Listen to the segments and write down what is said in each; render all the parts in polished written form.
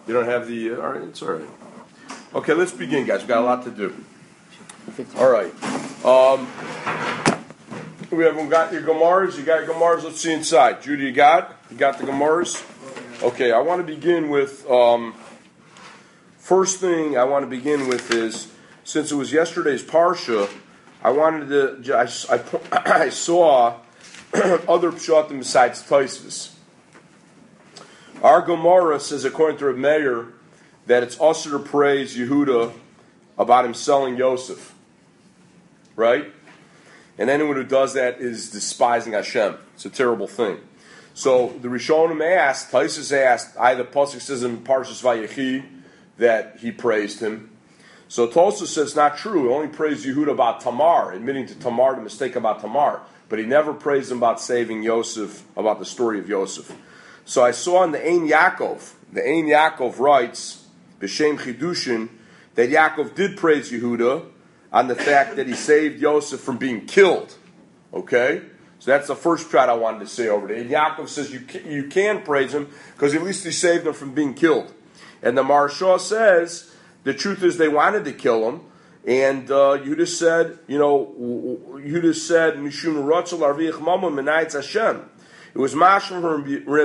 You don't have the... all right, it's all right. Okay, let's begin, guys. We've got a lot to do. All right. We haven't got your Gemaras. You got your Gemaras. Let's see inside. Judy, you got the Gemaras? Okay, I want to begin with... first thing I want to begin with is, since it was yesterday's Parsha, I wanted to... I saw other Pshatim besides Tosfos. Our Gemara says, according to Reb Meir, that it's usher to praise Yehuda about him selling Yosef. Right? And anyone who does that is despising Hashem. It's a terrible thing. So the Rishonim asked, Tosfos asked, the Pasuk says in Parshas Vayechi that he praised him. So Tosfos says it's not true. He only praised Yehuda about Tamar, admitting to Tamar the mistake about Tamar. But he never praised him about saving Yosef, about the story of Yosef. So I saw in the Ein Yaakov writes, B'Shem Chidushin, that Yaakov did praise Yehuda on the fact that he saved Yosef from being killed. Okay? So that's the first shot I wanted to say over there. And Yaakov says you can praise him because at least he saved him from being killed. And the Maharsha says the truth is they wanted to kill him. And Yehuda said, Mishum Ratzal Arviach Mama Menayitz Hashem. It was Masha from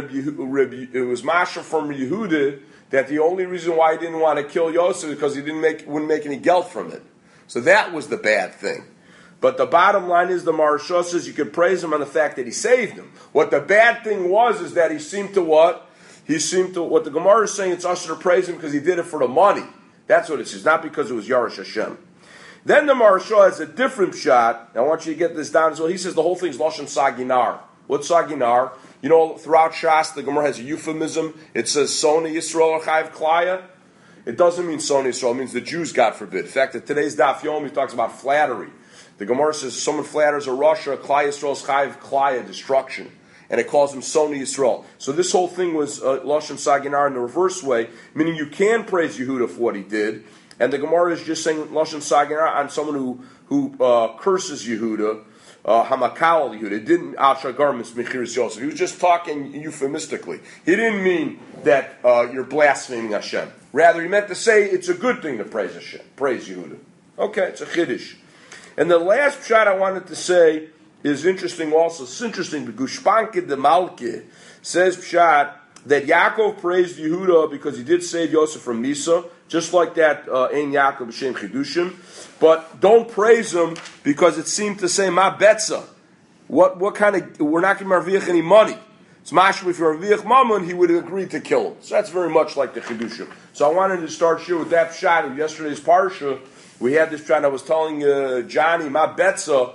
Yehuda that the only reason why he didn't want to kill Yosef is because he wouldn't make any gelt from it. So that was the bad thing. But the bottom line is the Maharsha says you could praise him on the fact that he saved him. What the bad thing was is that he seemed to what the Gemara is saying, it's us to praise him because he did it for the money. That's what it says, not because it was Yarosh Hashem. Then the Maharsha has a different shot. I want you to get this down as well. He says the whole thing is Lashon Saginar. What's Saginar? You know, throughout Shas, the Gemara has a euphemism. It says Soni Yisrael or Chayiv Klaya. It doesn't mean Soni Yisrael. It means the Jews, God forbid. In fact, in today's Daf Yomi talks about flattery. The Gemara says someone flatters a Russia, Klaya Yisrael's Chayiv Klaya, destruction. And it calls him Soni Yisrael. So this whole thing was Lashon Saginar in the reverse way, meaning you can praise Yehuda for what he did. And the Gemara is just saying Lashon Saginar on someone who curses Yehuda, Hamakal Yehuda. Didn't Asha Garments Mechiris Yosef. He was just talking euphemistically. He didn't mean that you're blaspheming Hashem. Rather, he meant to say it's a good thing to praise Hashem, praise Yehuda. Okay, it's a chiddush. And the last shot I wanted to say is interesting also. It's interesting. The Gushpanke de Malke says Pshat that Yaakov praised Yehuda because he did save Yosef from Misa, just like that Ein Yaakov B'Shem Chidushim. But don't praise him because it seemed to say Ma Betza. What kind of, we're not going to marviach any money. It's mashma if you're marviach mammon, he would have agreed to kill him. So that's very much like the Chidushim. So I wanted to start here with that shot of yesterday's Parsha. We had this shot. I was telling Johnny Ma Betza.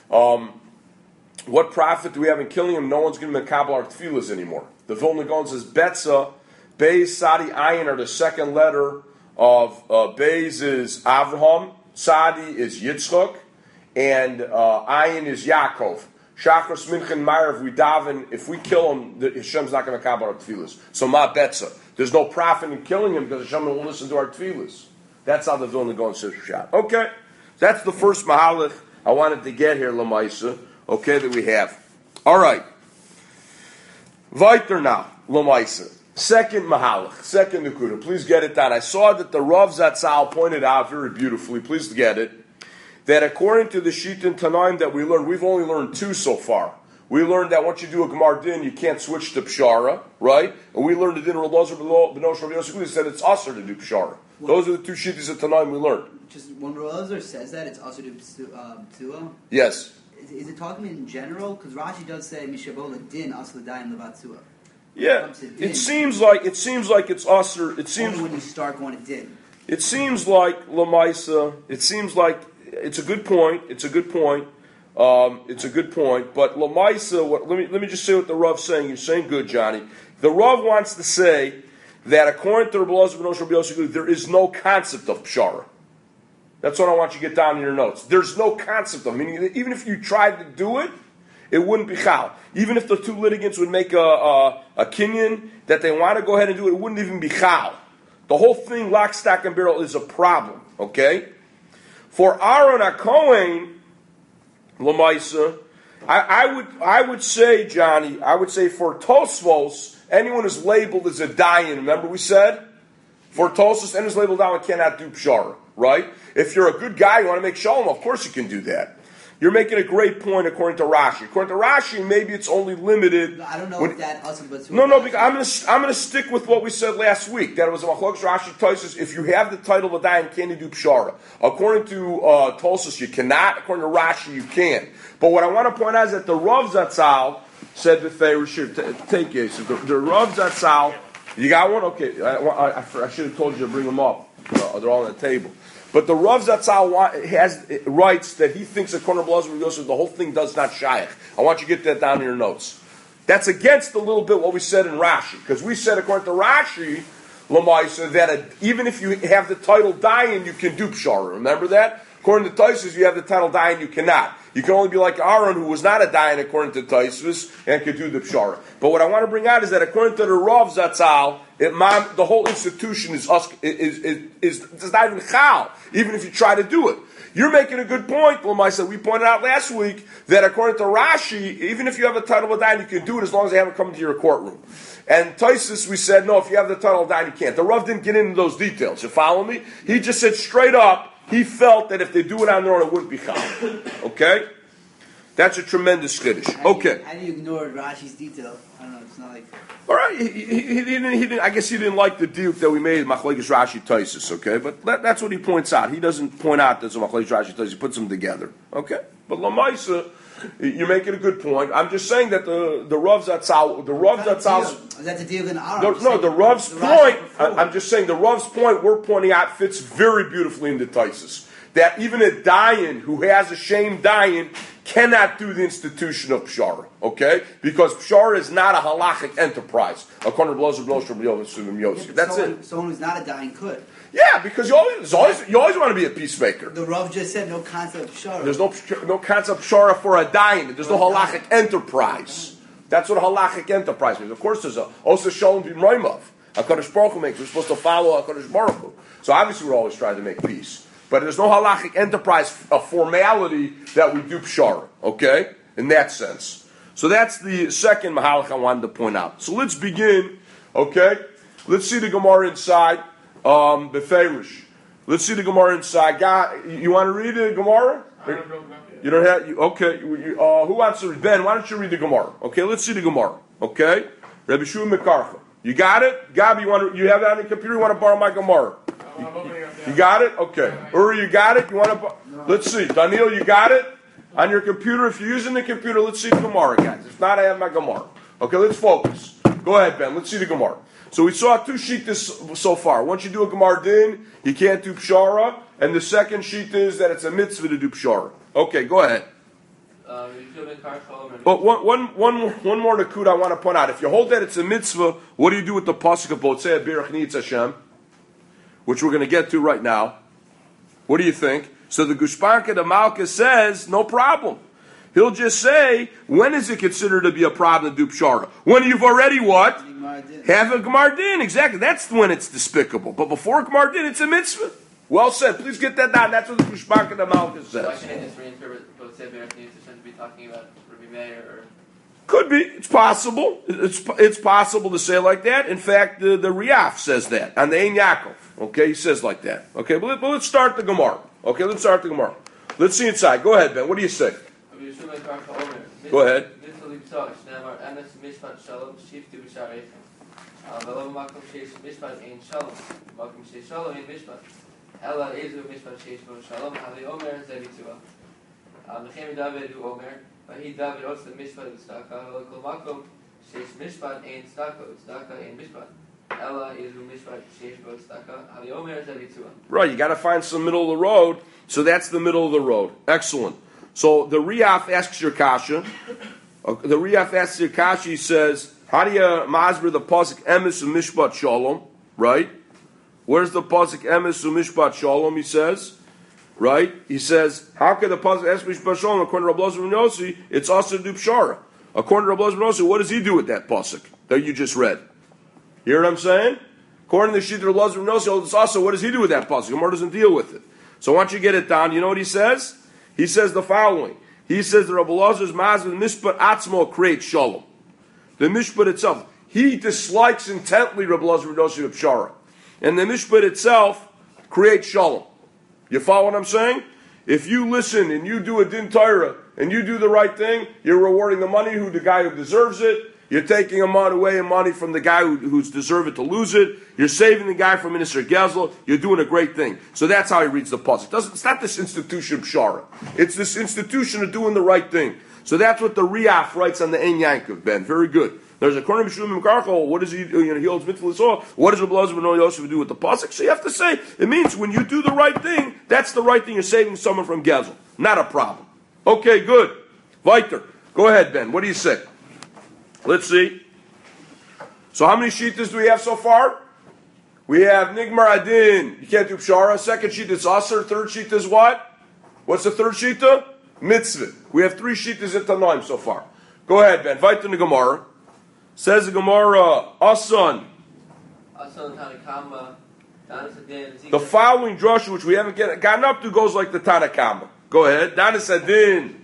What profit do we have in killing him? No one's going to mekabel our tefillas anymore. The Vilna Gaon says Betza, Beis, Sadi, Ayin are the second letter of Beis is Avraham, Sadi is Yitzchak, and Ayin is Yaakov. Shachar, Minchen, Ma'ariv, we daven, if we kill him, Hashem's not going to mekabel our tefillas. So Ma Betza. There's no profit in killing him because Hashem will listen to our tefillas. That's how the Vilna Gaon says Shad. Okay, that's the first mahalach I wanted to get here, Lamaisa. Okay, that we have. All right. Weiter now, Lamaisa. Second mahalach, second nukuda. Please get it down. I saw that the Rav Zatzal pointed out very beautifully, please get it, that according to the Shitin Tanaim that we learned, we've only learned two so far. We learned that once you do a Gemar Din, you can't switch to Pshara, right? And we learned the Din of Rav Benosh Rav Yosef said it's usher to do Pshara. Those are the two Shittis of Tanaim we learned. Just when Rav says that, it's usher to Psua? Yes. Is it talking in general? Because Rashi does say Mishabola Din Asla Dayan Levatzua. Yeah, it seems like it's usher. It seems only when you start going to Din. It seems like Lamaisa. It seems like it's a good point. It's a good point. But Lamaisa, let me just say what the Rav's saying. You're saying good, Johnny. The Rav wants to say that according to Rabbi Elazar ben Rabbi Yosef, there is no concept of pshara. That's what I want you to get down in your notes. There's no concept of it. Meaning, even if you tried to do it, it wouldn't be chal. Even if the two litigants would make a kinyan that they want to go ahead and do it, it wouldn't even be chal. The whole thing, lock, stock, and barrel, is a problem. Okay? For Aaron HaKohen, Lamaisa, I would say, Johnny, I would say for Tosfos, anyone who's labeled as a dayan, remember we said? For Tosus and his label down cannot do pshara, right? If you're a good guy, you want to make shalom, of course you can do that. You're making a great point according to Rashi. According to Rashi, maybe it's only limited. No, I don't know if that also, but No, because I'm gonna stick with what we said last week. That it was a machlokes Rashi Tosus. If you have the title of a dayan, can you do pshara? According to Tosus, you cannot. According to Rashi, you can. But what I want to point out is that the Rav Zatzal said the Feirish, take it. So the Rav Zatzal, you got one? Okay, I should have told you to bring them up. They're all on the table. But the Rav Zatzal writes that he thinks according to Blazer Yosef, the whole thing does not shaykh. I want you to get that down in your notes. That's against a little bit what we said in Rashi. Because we said according to Rashi, Lamaisa, that even if you have the title Dayan, you can do Pshara. Remember that? According to Taisus, you have the title Dayan, you cannot. You can only be like Aaron, who was not a Dayan according to Taisus, and could do the Pshara. But what I want to bring out is that according to the Rav Zatzal, the whole institution is not even chal, even if you try to do it. You're making a good point, Lamaisa. We pointed out last week that according to Rashi, even if you have the title of Dayan, you can do it as long as they haven't come to your courtroom. And Taisus, we said, no, if you have the title of Dayan, you can't. The Rav didn't get into those details. You follow me? He just said straight up, he felt that if they do it on their own, it wouldn't be chal. Okay? That's a tremendous chiddush. Okay. How do you ignore Rashi's detail? I don't know. It's not like. All right. He didn't. I guess he didn't like the diuk that we made machlekes Rashi Taisus. Okay, but that's what he points out. He doesn't point out there's a machlekes Rashi Taisus. He puts them together. Okay. But Lamaisa, you're making a good point. I'm just saying that the Rav Zatzal, Is that the deal in Aaron? No, the Rav's point. I'm just saying the Rav's point we're pointing out fits very beautifully into Taisus. That even a dayan who has a shame dayan cannot do the institution of pshara, okay? Because pshara is not a halachic enterprise. According to Yosef. That's it. Someone who's not a dayan could. Yeah, because you always want to be a peacemaker. The Rav just said no concept of pshara. There's no concept of pshara for a dayan. There's no halachic enterprise. That's what a halachic enterprise means. Of course, there's a osa shalom b'mroimov. HaKadosh Baruch Hu makes. We're supposed to follow HaKadosh Baruch Hu. So obviously we're always trying to make peace. But there's no halachic enterprise, a formality that we do pshara, okay? In that sense. So that's the second mahalach I wanted to point out. So let's begin, okay? Let's see the Gemara inside, Beferish. Let's see the Gemara inside. You want to read the Gemara? You don't have, okay. Who wants to read? Ben, why don't you read the Gemara? Okay, let's see the Gemara, okay? Rabbi Shua Mekarcha. You got it? Gabi, you have that on the computer? You want to borrow my Gemara? You got it? Okay. Uri, you got it? You want to? Let's see. Daniel, you got it? On your computer? If you're using the computer, let's see the Gemara, guys. If not, I have my Gemara. Okay, let's focus. Go ahead, Ben. Let's see the Gemara. So we saw two sheetas so far. Once you do a Gemara din, you can't do pshara. And the second sheet is that it's a mitzvah to do pshara. Okay, go ahead. But one more nakud I want to point out. If you hold that it's a mitzvah, what do you do with the pasuk of Botzei Birach Nitz Hashem? Which we're going to get to right now. What do you think? So the Gushpanka, the Malka says, no problem. He'll just say, when is it considered to be a problem to do pshara? When you've already what? Have a Gemar Din. Exactly. That's when it's despicable. But before Gemar Din, it's a mitzvah. Well said. Please get that down. That's what the Gushpanka, the Malka says. Why can't I just reinterpret Botzei Birach Nitz Hashem to be talking about Rabbi Meir or... Could be. It's possible. It's possible to say like that. In fact, the Riyaf says that on the Ein Yaakov. Okay, he says like that. Okay, but let's start the Gemara. Okay, let's start the Gemara. Let's see inside. Go ahead, Ben. What do you say? Go ahead. He David also mishpat tzedakah, kol makom sheish mishpat ein tzedakah, tzedakah ein mishpat. Ella is mishpat sheish bo tzedakah. Hali omer zevitzuah. Right, you got to find some middle of the road. So that's the middle of the road. Excellent. So the Riyaf asks your kasha. The Riyaf asks your kasha. He says, "How do you masber the pasuk emes u'mishpat shalom?" Right? Where's the pasuk emes u'mishpat shalom? He says. Right? He says, how could the pasuk ask Mishpat Shalom? According to Rabbi Elazar ben Yossi, it's also to do pshara. According to Rabbi Elazar ben Yossi, what does he do with that pasuk that you just read? You hear what I'm saying? According to the sheet of Rabbi Elazar ben Yossi, it's also, what does he do with that pasuk? Gemara doesn't deal with it. So once you get it down, you know what he says? He says the following. He says that Rabbi Elazar's mazvah mishpat atzmo creates shalom. The mishpat itself. He dislikes intently Rabbi Elazar ben Yossi of pshara. and the mishpat itself creates shalom. You follow what I'm saying? If you listen and you do a din Torah and you do the right thing, you're rewarding the money who the guy who deserves it. You're taking away money from the guy who's deserved it to lose it. You're saving the guy from Minister Gezel. You're doing a great thing. So that's how he reads the pasuk. It's not this institution of Shara. It's this institution of doing the right thing. So that's what the Riaf writes on the Ein Yankov, Ben. Very good. There's a Kornim B'Shulim Karchol. What does he holds mitzvah l'soah. What does Rabbi Elazar ben Yosef do with the pasuk? So you have to say, it means when you do the right thing, that's the right thing. You're saving someone from Gezel. Not a problem. Okay, good. Weiter. Go ahead, Ben. What do you say? Let's see. So how many shittas do we have so far? We have Nigmar Adin. You can't do Pshara. Second sheet is Aser. Third sheet is what? What's the third shita? Mitzvah. We have 3 shittas in Tanoim so far. Go ahead, Ben. Weiter in the Gemara. Says the Gemara, Asan. The following drasha, which we haven't gotten up to, goes like the Tanakama. Go ahead. Danis Adin.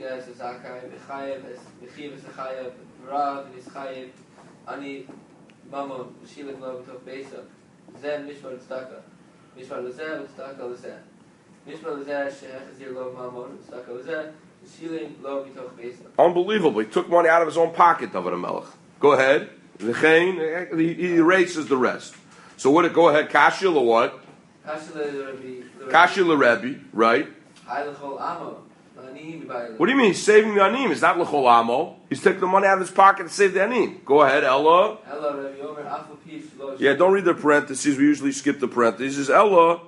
אני ממו שילק לו בתוך ביסו זה משמע לצדקה משמע לזה וצדקה לזה משמע לזה שהחזיר לו ממו וצדקה לזה שילק לו בתוך ביסו. Unbelievable. He took money out of his own pocket, David HaMelech. Go ahead. He erases the rest. So what? Go ahead. Kashil or what? Kashil Rebbe, right? What do you mean? He's saving the anim. It's not l'chol amo. He's taking the money out of his pocket to save the anim. Go ahead, Ella. Yeah, don't read the parentheses. We usually skip the parentheses. Ella.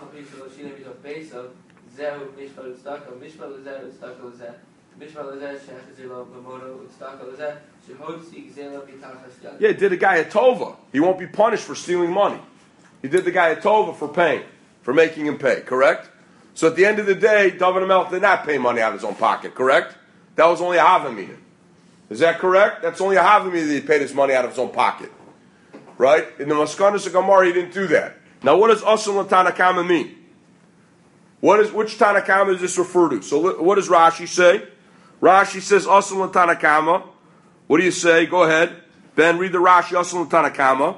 Yeah, did a guy a tova. He won't be punished for stealing money. He did the guy a tova for paying, for making him pay. Correct? So at the end of the day, David HaMelech did not pay money out of his own pocket, correct? That was only a Havamina. Is that correct? That's only a Havamina that he paid his money out of his own pocket. Right? In the Maskanas of Gemara, he didn't do that. Now what does Asal Tanakama mean? Which Tanakama is this referred to? So what does Rashi say? Rashi says Asal Tanakama. What do you say? Go ahead. Ben, read the Rashi, Asal Tanakama.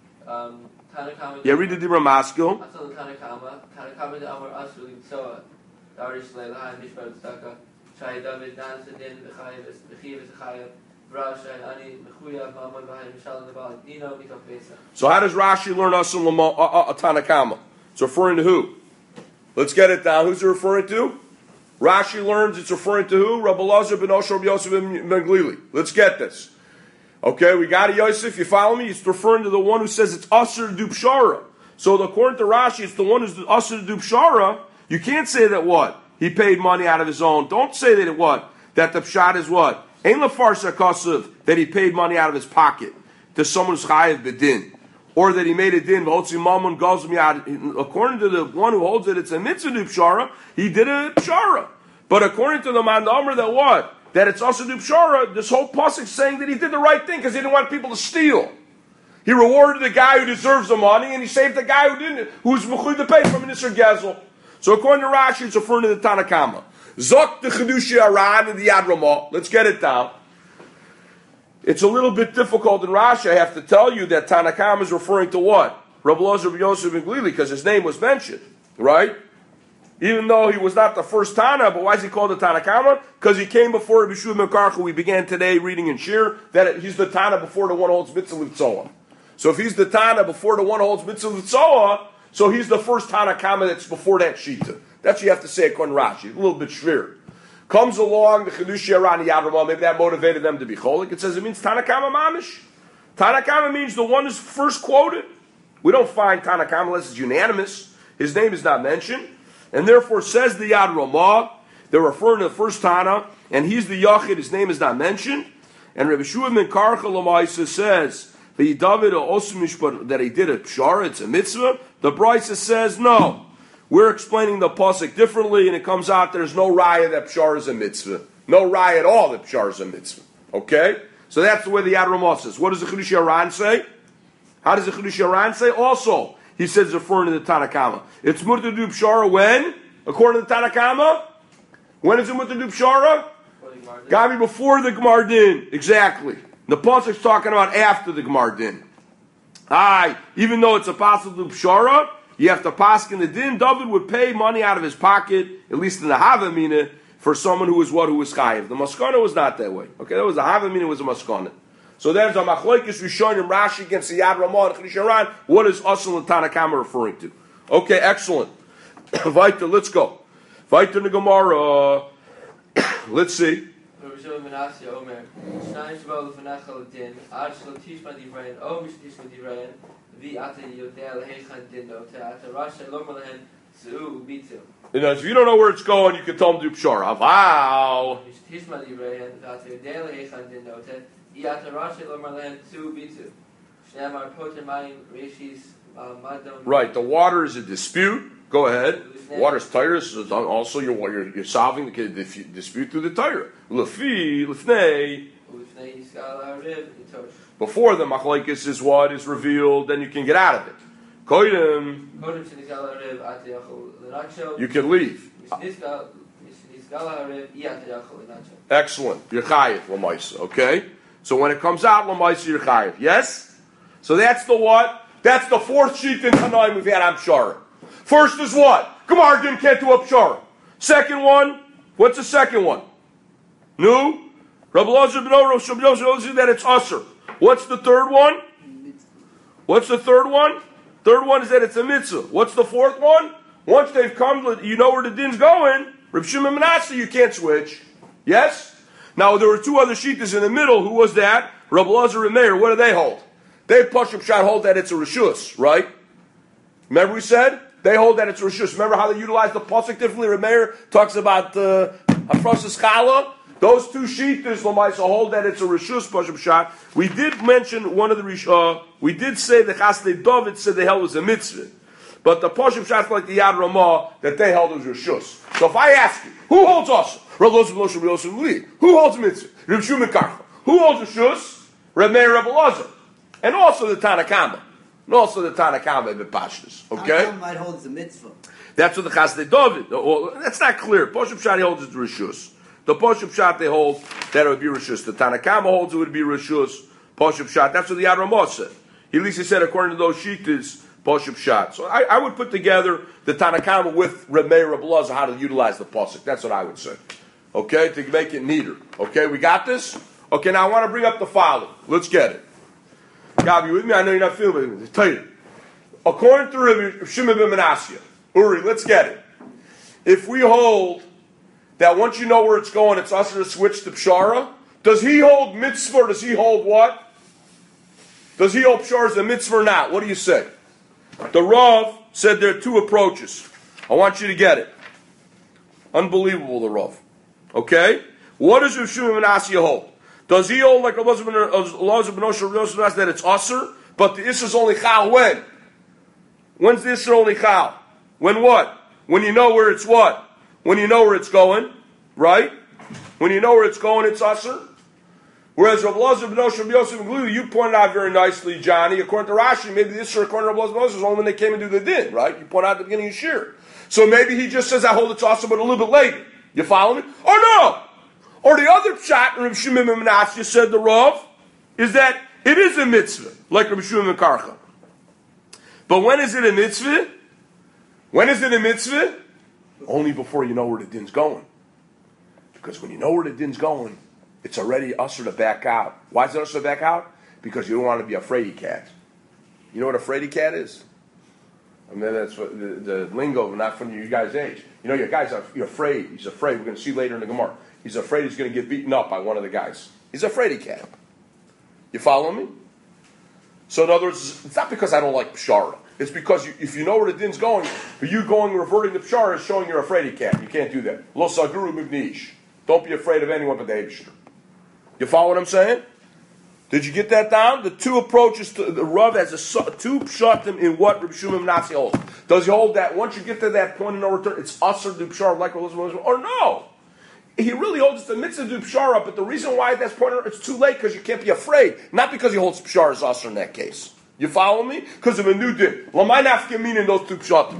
Yeah, read the Dibra Maskil. Tanakama de Amar Asr Limtsoa. Darish Leilahan Mishpat Tzaka. Shai David Dan Sedin Bechayev Bechayev Rasha and Ani Mechuya Mamon Bahai Mishal Nabal Dino Mitoch Besa. So how does Rashi learn Asr Tanakama? It's referring to who? Let's get it down. Who's it referring to? Rashi learns it's referring to who? Rabbi Elazar ben Osher ben Yosef ben Glili. Let's get this. Okay, we got it, Yosef. You follow me? It's referring to the one who says it's Asr Dupshara. So according to Rashi, it's the one who's Asr Dupshara. You can't say that what? He paid money out of his own. Don't say that it what? That the pshat is what? Ein lefarsa kasav, that he paid money out of his pocket to someone who's chayev bedin. Or that he made a din, according to the one who holds it, it's a mitzvah pshara, he did a pshara. But according to the man Amr, that what? That it's also pshara, this whole pasuk is saying that he did the right thing because he didn't want people to steal. He rewarded the guy who deserves the money, and he saved the guy who didn't, who's mechuy to pay from Minister Gezel. So according to Rashi, it's referring to the Tanakama. Zok the Chedushi Aran and the Yad Ramah. Let's get it down. It's a little bit difficult in Rashi, I have to tell you, that Tanakama is referring to what? Rabbi Elazar ben Yosef ben Glili, because his name was mentioned, right? Even though he was not the first Tana, but why is he called the Tanakama? Because he came before Rabbi Shua ben Karcha. We began today reading in Shir that he's the Tana before the one who holds mitzvah l'tzoah. So if he's the Tana before the one who holds mitzvah l'tzoah, so he's the first Tanakama that's before that Shita. That's what you have to say according to Rashi. A little bit shvir. Comes along the Chedushi Aran Yad Ramah, maybe that motivated them to be cholik. It says it means Tanakama Mamish. Tanakama means the one who's first quoted. We don't find Tanakama unless it's unanimous. His name is not mentioned. And therefore says the Yad Ramah, they're referring to the first Tana, and he's the Yachid, his name is not mentioned. And Rabbi Shua ben Karcha Lamaisa says that he did a pshara, it's a mitzvah. The Brisa says no. We're explaining the pasuk differently, and it comes out there's no raya that pshara is a mitzvah. No raya at all that pshara is a mitzvah. Okay? So that's the way the Yad Ramah says. What does the Chedushi Aran say? How does the Chedushi Aran say? Also, he says referring to the Tanakama. It's mutar to do pshara when? According to the Tanakama? When is it mutar to do pshara? Gabi before the Gemar Din. Exactly. The pasuk's talking about after the Gemar Din. Even though it's a possible pshara, you have to paskin the din. David would pay money out of his pocket, at least in the Havamina, for someone who was chayiv. The maskana was not that way. Okay, that was the Havamina was a maskana. So there's a machlokes Rishonim Rashi against the Yad Ramah and Chrisharan. What is Asl and Tanakama referring to? Okay, excellent. Weiter, let's go. Weiter in the Gemara. Let's see. You know, if you don't know where it's going, you can tell them to do pshara. Wow. Right, the water is a dispute. Go ahead. Water's Torah, so also you're solving the dispute through the Torah. Lefnei. Before the machlokes is what is revealed, then you can get out of it. Koydem, you can leave. Excellent. You're chayiv, l'maisa. Okay? So when it comes out, l'maisa, you're chayiv. Yes? So that's the what? That's the fourth sheet in Tanaim we've had on Pshara. First is what? Gemara Din can't do a Pshara. Second one, what's the second one? No? Rabbi Elazar ben Ora, that it's usher. What's the third one? What's the third one? Third one is that it's a mitzvah. What's the fourth one? Once they've come, you know where the din's going. Reb Shimon Manasseh, you can't switch. Yes? Now, there were two other shittas in the middle. Who was that? Rabbi Elazar and Meir. What do they hold? They Pashup Shad hold that it's a reshus, right? Remember we said? They hold that it's a reshus. Remember how they utilize the pasuk differently? Reb Meir talks about Afrosas Chala. Those two shittas, Lamaisa, hold that it's a reshus Pashup Shad. We did mention one of the we did say the Chasdei David said they held was a mitzvah. But the Pashup Shad, like the Yad Ramah, that they held was reshus. So if I ask you, who holds us? Who holds mitzvah? Reb Shimon Karcha. Who holds reshus? Reb Meir, Reb Elazar. And also the Tanakama. And also the Tanakama in Pashtus. Okay? Tanakama might hold as a mitzvah. That's what the Chasdei David. Well, that's not clear. Pashup Shad holds it reshus. The Pashup Shad they hold that it would be reshus. The Tanakama holds it would be reshus. Pashup Shad. That's what the Yad Ramah said. At least he said according to those shittas, Pashup Shad. So I would put together the Tanakama with Reb Meir, Reb Elazar how to utilize the pasuk. That's what I would say. Okay, to make it neater. Okay, we got this. Okay, now I want to bring up the following. Let's get it. God, you with me? I know you're not feeling it. Tell you. According to Rabbi Shimon ben Manasseh, Uri, let's get it. If we hold that once you know where it's going, it's us to switch to Pshara, does he hold mitzvah or does he hold what? Does he hold Pshara as a mitzvah or not? What do you say? The Rav said there are two approaches. I want you to get it. Unbelievable, the Rav. Okay? What does Rabbi Shimon ben Manasseh hold? Does he hold like Elazar ben Osher that it's Asr, but the Isser is only Chal when? When's the Isser only Chal? When what? When you know where it's what? When you know where it's going, right? When you know where it's going, it's Asr. Whereas Rav Elazar ben Osher you pointed out very nicely, Johnny, according to Rashi, maybe the Isser according to Rav Elazar ben Osher is only when they came and do the din, right? You point out at the beginning of Shir. So maybe he just says, I hold it's Asr, but a little bit later. You follow me? Or no! Or the other pshat, Rabbi Shimon ben Manasseh said the Rav, is that it is a mitzvah, like Rabbi Shimon ben Karcha. But when is it a mitzvah? When is it a mitzvah? Only before you know where the din's going. Because when you know where the din's going, it's already usher to back out. Why is it usher to back out? Because you don't want to be a fraidy cat. You know what a fraidy cat is? I mean, that's what the lingo, not from you guys' age. You know, your guy's you're afraid. He's afraid. We're going to see later in the Gemara. He's afraid he's going to get beaten up by one of the guys. He's a fraidy cat. You follow me? So in other words, it's not because I don't like Pshara. It's because if you know where the din's going, for you reverting to Pshara is showing you're a fraidy cat. You can't do that. Lo saguru mibnish. Don't be afraid of anyone but the Eibishter. You follow what I'm saying? Did you get that down? The two approaches to the Rav has two pshatim in what Rabbi Shimon ben Manasseh holds. Does he hold that once you get to that point of no return, it's usher to Pshara like Elizabeth, or no? He really holds the mitzvah to Pshara, but the reason why that's pointed it's too late because you can't be afraid. Not because he holds Pshara as usher in that case. You follow me? Because of a new din. Lamai nafkamin in those two pshatim.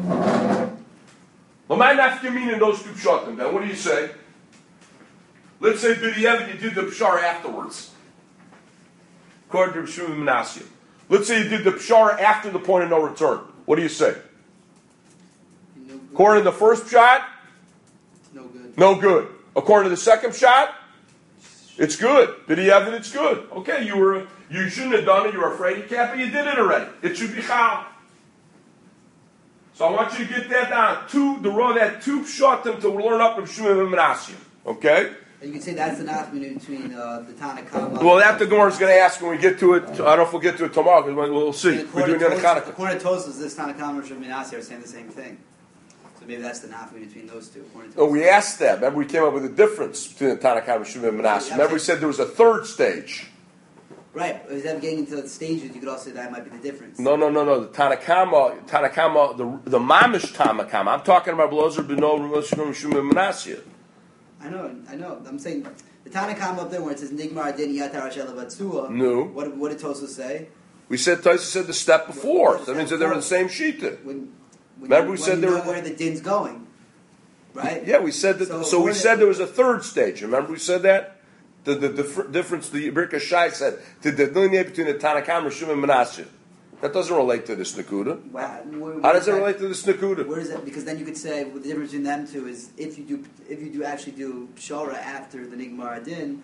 Lamai nafkamin in those two pshatim. Then what do you say? Let's say B'diavad you did the Pshara afterwards. According to Shimon ben Manasseh. Let's say you did the pshara after the point of no return. What do you say? No good. According to the first shot, No good. no good. According to the second shot, it's good. Did he have it? It's good. Okay, you shouldn't have done it. You were afraid you can't, but you did it already. It should be chal. So I want you to get that down. The Rav had two pshatim to learn up from Shimon and Menashe. Okay? And you can say that's the nafmin between the Tanakh. Well, that the Gemara is going to ask when we get to it. I don't know if we'll get to it tomorrow, because we'll see. We're doing it on Hanukkah. According to Tosfos, this Tanakh and Shimon Menashe are saying the same thing. So maybe that's the nafmin between those two. Oh, we asked that. Remember, we came up with a difference between the Tanakh and Shimon and Menashe. Remember, we said there was a third stage. Right. Instead of getting into the stages, you could also say that might be the difference. No. The Tanakama, the Mamish Tanakama. I'm talking about Blazer Beno Shimon Menashe. I know. I'm saying the Tanakh up there where it says Nigmar Adin Yatar Shel Batsua. No. What did Tosfos say? We said Tosfos said the step before. That means that they're in the same shita. Remember, we said they were where the din's going, right? Yeah, we said that. So we said there was a third stage. Remember, we said that. The difference, the Birka Shai said, to the delineate between the Tanakam and Shimon Menashe. That doesn't relate to this Nakuda. How does it relate to this Nakuda? Where is that? Because then you could say the difference between them two is if you do actually do Shara after the Nigmar Adin.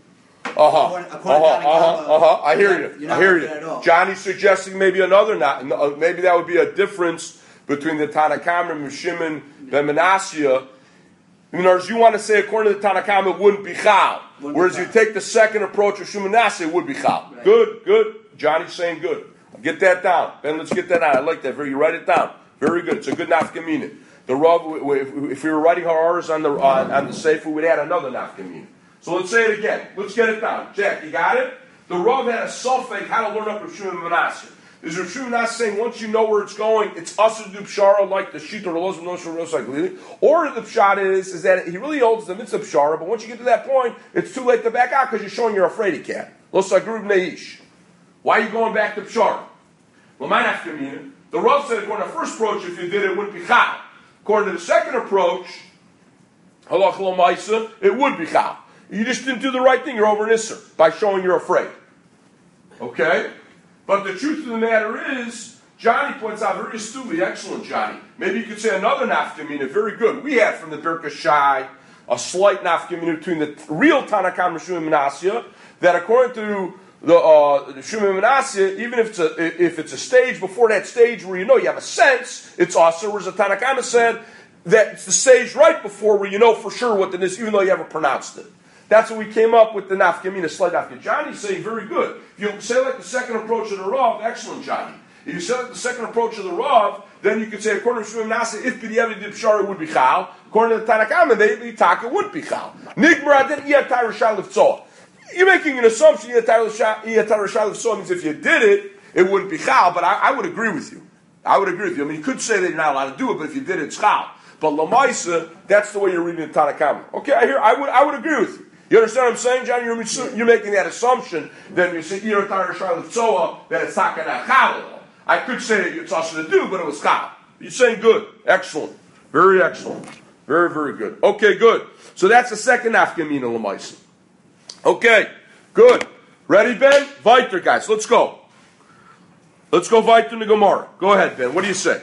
I hear you. Johnny's suggesting maybe another. Maybe that would be a difference between the Tanakam and Shimon ben Menashe. In other words, you want to say according to the Tanakam it wouldn't be chal. Whereas you take the second approach of Shimon Menashe, it would be chal. Right. Good. Johnny's saying good. Get that down. Ben, let's get that down. I like that. You write it down. Very good. It's a good nafkamina. The Rav, if we were writing hararas on the sefer, we'd add another nafkamina. So let's say it again. Let's get it down. Jack, you got it? The Rav had a suffix how to learn up with Shimon Menashe. Is Rav Shimon Menashe saying once you know where it's going, it's us to do pshara like the shita or los like, or the pshat is that he really holds the mitzvah pshara, but once you get to that point, it's too late to back out because you're showing you're afraid he can't. Los agrub neish. Why are you going back to pshara? Well, my nafkamina. The Rav said according to the first approach, if you did it wouldn't be chal. According to the second approach, halach l'maisa, it would be chal. You just didn't do the right thing. You're over an isser by showing you're afraid. Okay? But the truth of the matter is, Johnny points out very astutely, excellent Johnny. Maybe you could say another nafkamina, very good. We had from the Birka Shai a slight nafkamina between the real Tanakam and Shimon Menashe, that according to the Shimon Menashe, even if it's a stage before that stage where you have a sense, it's also, whereas the Tanakama said that it's the stage right before where you know for sure what it is, even though you haven't pronounced it. That's what we came up with the nafkamina, slight nafkamina. Johnny's saying very good. If you say like the second approach of the Rav, excellent Johnny. If you say like the second approach of the Rav, then you could say according to Shimon Menashe, if b'diavad did pshara would be chal. According to the Tanakama, the taka would be chal. Nigmar adin iyatay rishal liftzah. You're making an assumption iyatay rishal liftzah means if you did it, it wouldn't be chal. But I would agree with you. I mean, you could say that you're not allowed to do it, but if you did it, it's chal. But lamaisa, that's the way you're reading the Tanakama. Okay, I would agree with you. You understand what I'm saying, John? You're making that assumption. Then you say that it's not going to chal. I could say it's also to do, but it was chal. You're saying good, excellent, very excellent, very very good. Okay, good. So that's the second nafkamina l'maisa. Okay, good. Ready, Ben? Weiter, guys. Let's go. Let's go weiter in the Gemara. Go ahead, Ben. What do you say?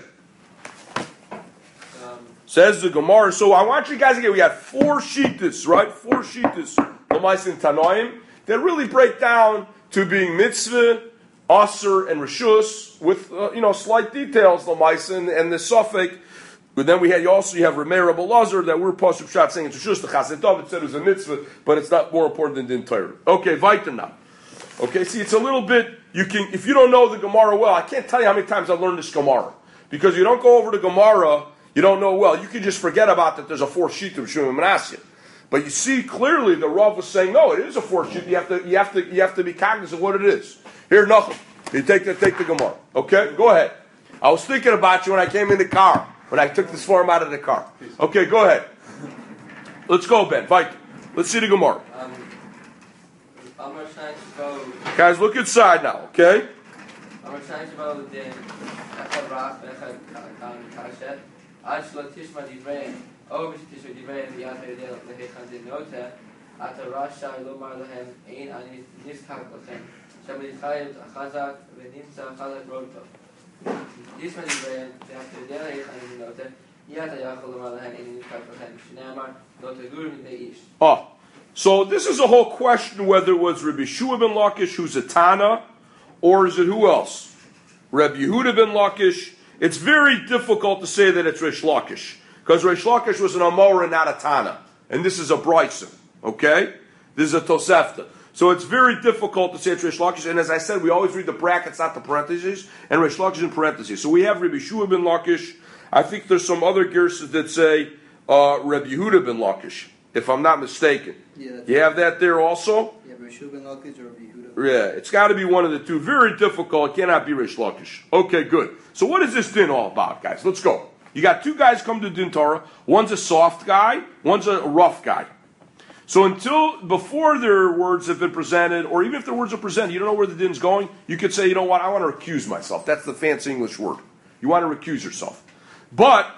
Says the Gemara. So I want you guys again. We had 4 shittas, right? 4 shittas, l'maisa and tanoim, that really break down to being mitzvah, aser, and reshus with slight details, l'maisa and the suffix. But then you have Rameh Rabbi Lazar that we're pasuk shot saying it's reshus. The Chassid David said it was a mitzvah, but it's not more important than the Torah. Okay, weiter now. Okay, see, it's a little bit. If you don't know the Gemara well, I can't tell you how many times I've learned this Gemara because you don't go over the Gemara. You don't know well. You can just forget about that. There's a 4th sheet of Shimon Menashe, but you see clearly the Rav was saying no. It is a 4th sheet. You have to be cognizant of what it is. Here, Nachum, you take the Gemara. Okay, go ahead. I was thinking about you when I came in the car when I took this form out of the car. Okay, go ahead. Let's go, Ben. Fight. Let's see the Gemara. Guys, look inside now. Okay. עד שלא תשמע דבריהם, או כשתשמע דבריהם ויד הידע להיכן דנותה, אתה רשאי לומר להם, אין אני נזקק לכם, Shemini Chayev Chazak V'Nimtza Chazak Rodfa. These many variants, they have to the other Chayev Note. Yata Yachol Malahan in Kaplan Shinamar Not a Guru in the East. Oh, so this is a whole question whether it was Rabbi Shua ben Lakish, who's a Tana, or is it who else? Rabbi Yehuda ben Lakish. It's very difficult to say that it's Rish Lakish, because Rish Lakish was an Amora, not a Tana. And this is a Bryson, okay? This is a Tosefta. So it's very difficult to say it's Rish Lakish. And as I said, we always read the brackets, not the parentheses, and Rish Lakish in parentheses. So we have Rabbi Shua ben Lakish. I think there's some other gerses that say Rabbi Yehuda ben Lakish, if I'm not mistaken. Yeah, you have that there also? Yeah, Rish ben Lakish or Rabbi Yehuda. Yeah, it's got to be one of the two. Very difficult. It cannot be Rish Lakish. Okay, good. So what is this din all about, guys? Let's go. You got two guys come to Din Torah. One's a soft guy. One's a rough guy. So before their words have been presented, or even if their words are presented, you don't know where the din's going, you could say, you know what, I want to recuse myself. That's the fancy English word. You want to recuse yourself. But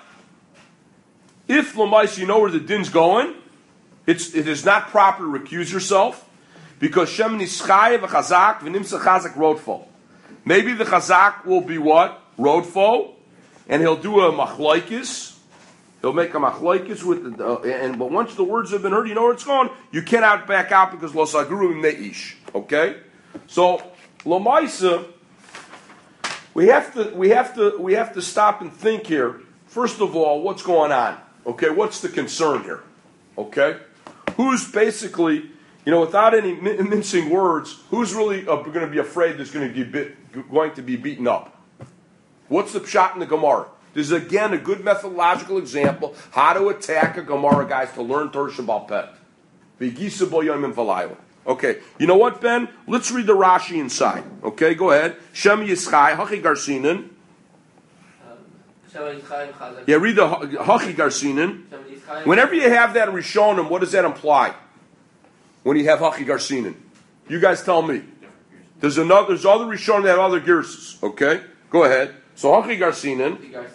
if Lamais, you know where the din's going, it is not proper to recuse yourself, because Shem Nischai v'chazak v'nimsa chazak rodfo. Maybe the chazak will be what? Rodfo, and he'll do a machlaikis. He'll make a machlaikis with but once the words have been heard, you know where it's going. You cannot back out because lo sagru neish. Okay, so Lamaisa, we have to stop and think here. First of all, what's going on? Okay, what's the concern here? Okay, who's basically, without any mincing words, who's really going to be afraid there's going to be beaten up? What's the pshat in the Gemara? This is again a good methodological example how to attack a Gemara, guys, to learn Torah Shabbal Pet. V'gisa bo yomim v'layla. Okay, you know what, Ben? Let's read the Rashi inside. Okay, go ahead. Shem Yischai Hachi Garsinen. Yeah, read the Hachi Garsinen. Whenever you have that Rishonim, what does that imply? When you have Hachi Garsinen, you guys tell me. There's other Rishonim that have other gerses. Okay, go ahead. So Hachi Garsinen.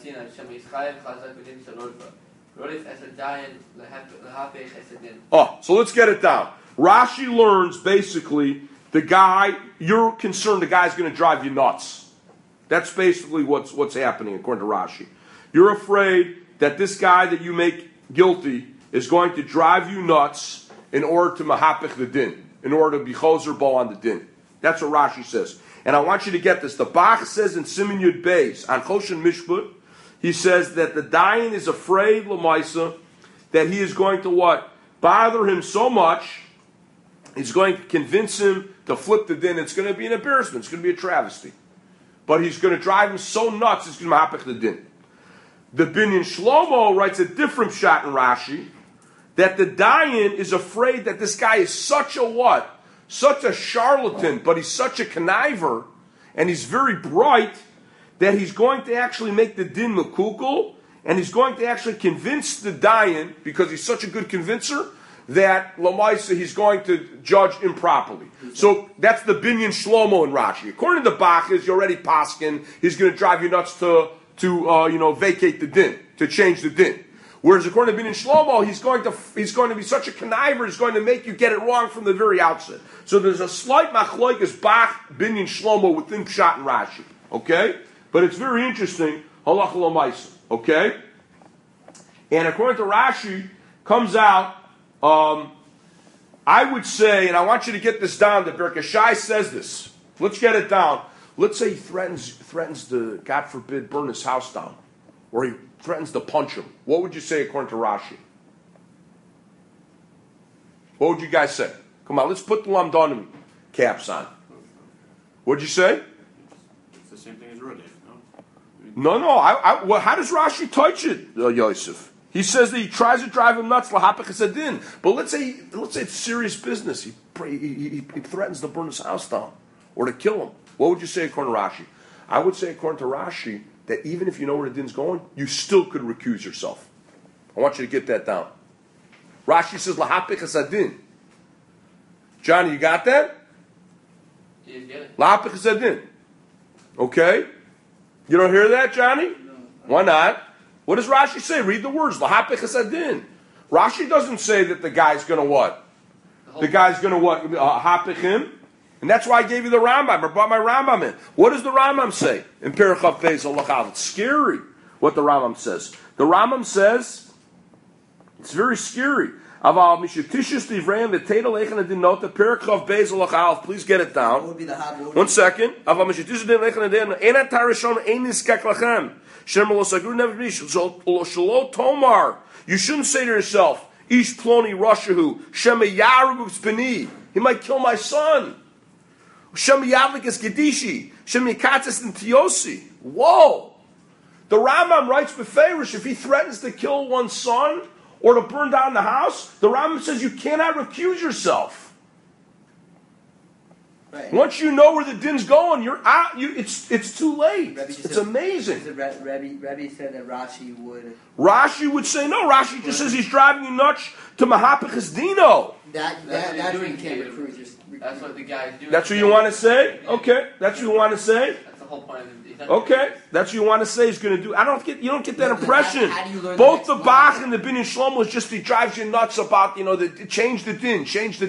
Oh, so let's get it down. Rashi learns basically you're concerned the guy's going to drive you nuts. That's basically what's happening according to Rashi. You're afraid that this guy that you make guilty is going to drive you nuts in order to mahapich the din, in order to be choser bo on the din. That's what Rashi says. And I want you to get this. The Bach says in Siman Yud Beis, on Choshen Mishput, he says that the Dayan is afraid, Lamaisa, that he is going to what? Bother him so much, he's going to convince him to flip the din. It's going to be an embarrassment. It's going to be a travesty. But he's going to drive him so nuts, it's going to mahapich the din. The Binyan Shlomo writes a different shot in Rashi, that the Dayan is afraid that this guy is such a what? Such a charlatan, but he's such a conniver, and he's very bright, that he's going to actually make the din mekukul, and he's going to actually convince the Dayan, because he's such a good convincer, that Lamaisa he's going to judge improperly. So that's the Binyan Shlomo in Rashi. According to the Bach, is you already paskin, he's going to drive you nuts to vacate the din, to change the din. Whereas according to Binyan Shlomo, he's going to be such a conniver, he's going to make you get it wrong from the very outset. So there's a slight machloikas Bach, Binyan Shlomo within Pshat and Rashi. Okay? But it's very interesting, halacha l'maisa. Okay? And according to Rashi, comes out, I would say, and I want you to get this down, that Berkashai says this. Let's get it down. Let's say he threatens to, God forbid, burn his house down. Or he threatens to punch him. What would you say according to Rashi? What would you guys say? Come on, let's put the Lamdanim caps on. What'd you say? It's the same thing as Rodef, no? No. Well, how does Rashi touch it, Yosef? He says that he tries to drive him nuts, lahapach hasadin. But let's say it's serious business. He threatens to burn his house down or to kill him. What would you say according to Rashi? I would say according to Rashi that even if you know where the din's going, you still could recuse yourself. I want you to get that down. Rashi says lahapach hasadin. Johnny, you got that? Lahapach hasadin. Okay? You don't hear that, Johnny? No. Why not? What does Rashi say? Read the words. Lahapich hasadin. Rashi doesn't say that the guy's going to what? The guy's going to what? Hapich him? And that's why I gave you the Rambam. I brought my Rambam in. What does the Rambam say in Perichav Beis Halachal? It's scary what the Rambam says. The Rambam says, it's very scary. Please get it down. What would be the hot water? 1 second. You shouldn't say to yourself, Ish Ploni Rashahu, Shema Yarug's Beni. He might kill my son. Shema Yadlik is Gedishi. Shema Katzis and Tiosi. Whoa! The Rambam writes Beferish, if he threatens to kill one's son or to burn down the house, the Rambam says you cannot recuse yourself. Right. Once you know where the din's going, you're out. It's too late. It's amazing. Rebbe said that Rashi would. Rashi would say no. Rashi just says he's driving you nuts to Mahapachas Dino. That's when you can't recruit. That's what the guy's doing. That's what you want to say? Okay. That's what you want to say? That's the whole point of it. Okay. That's what you want to say he's going to do. You don't get that impression. How do you learn Both the the next Bach line? and the Bin and Shlomo is just he drives you nuts about, change the din.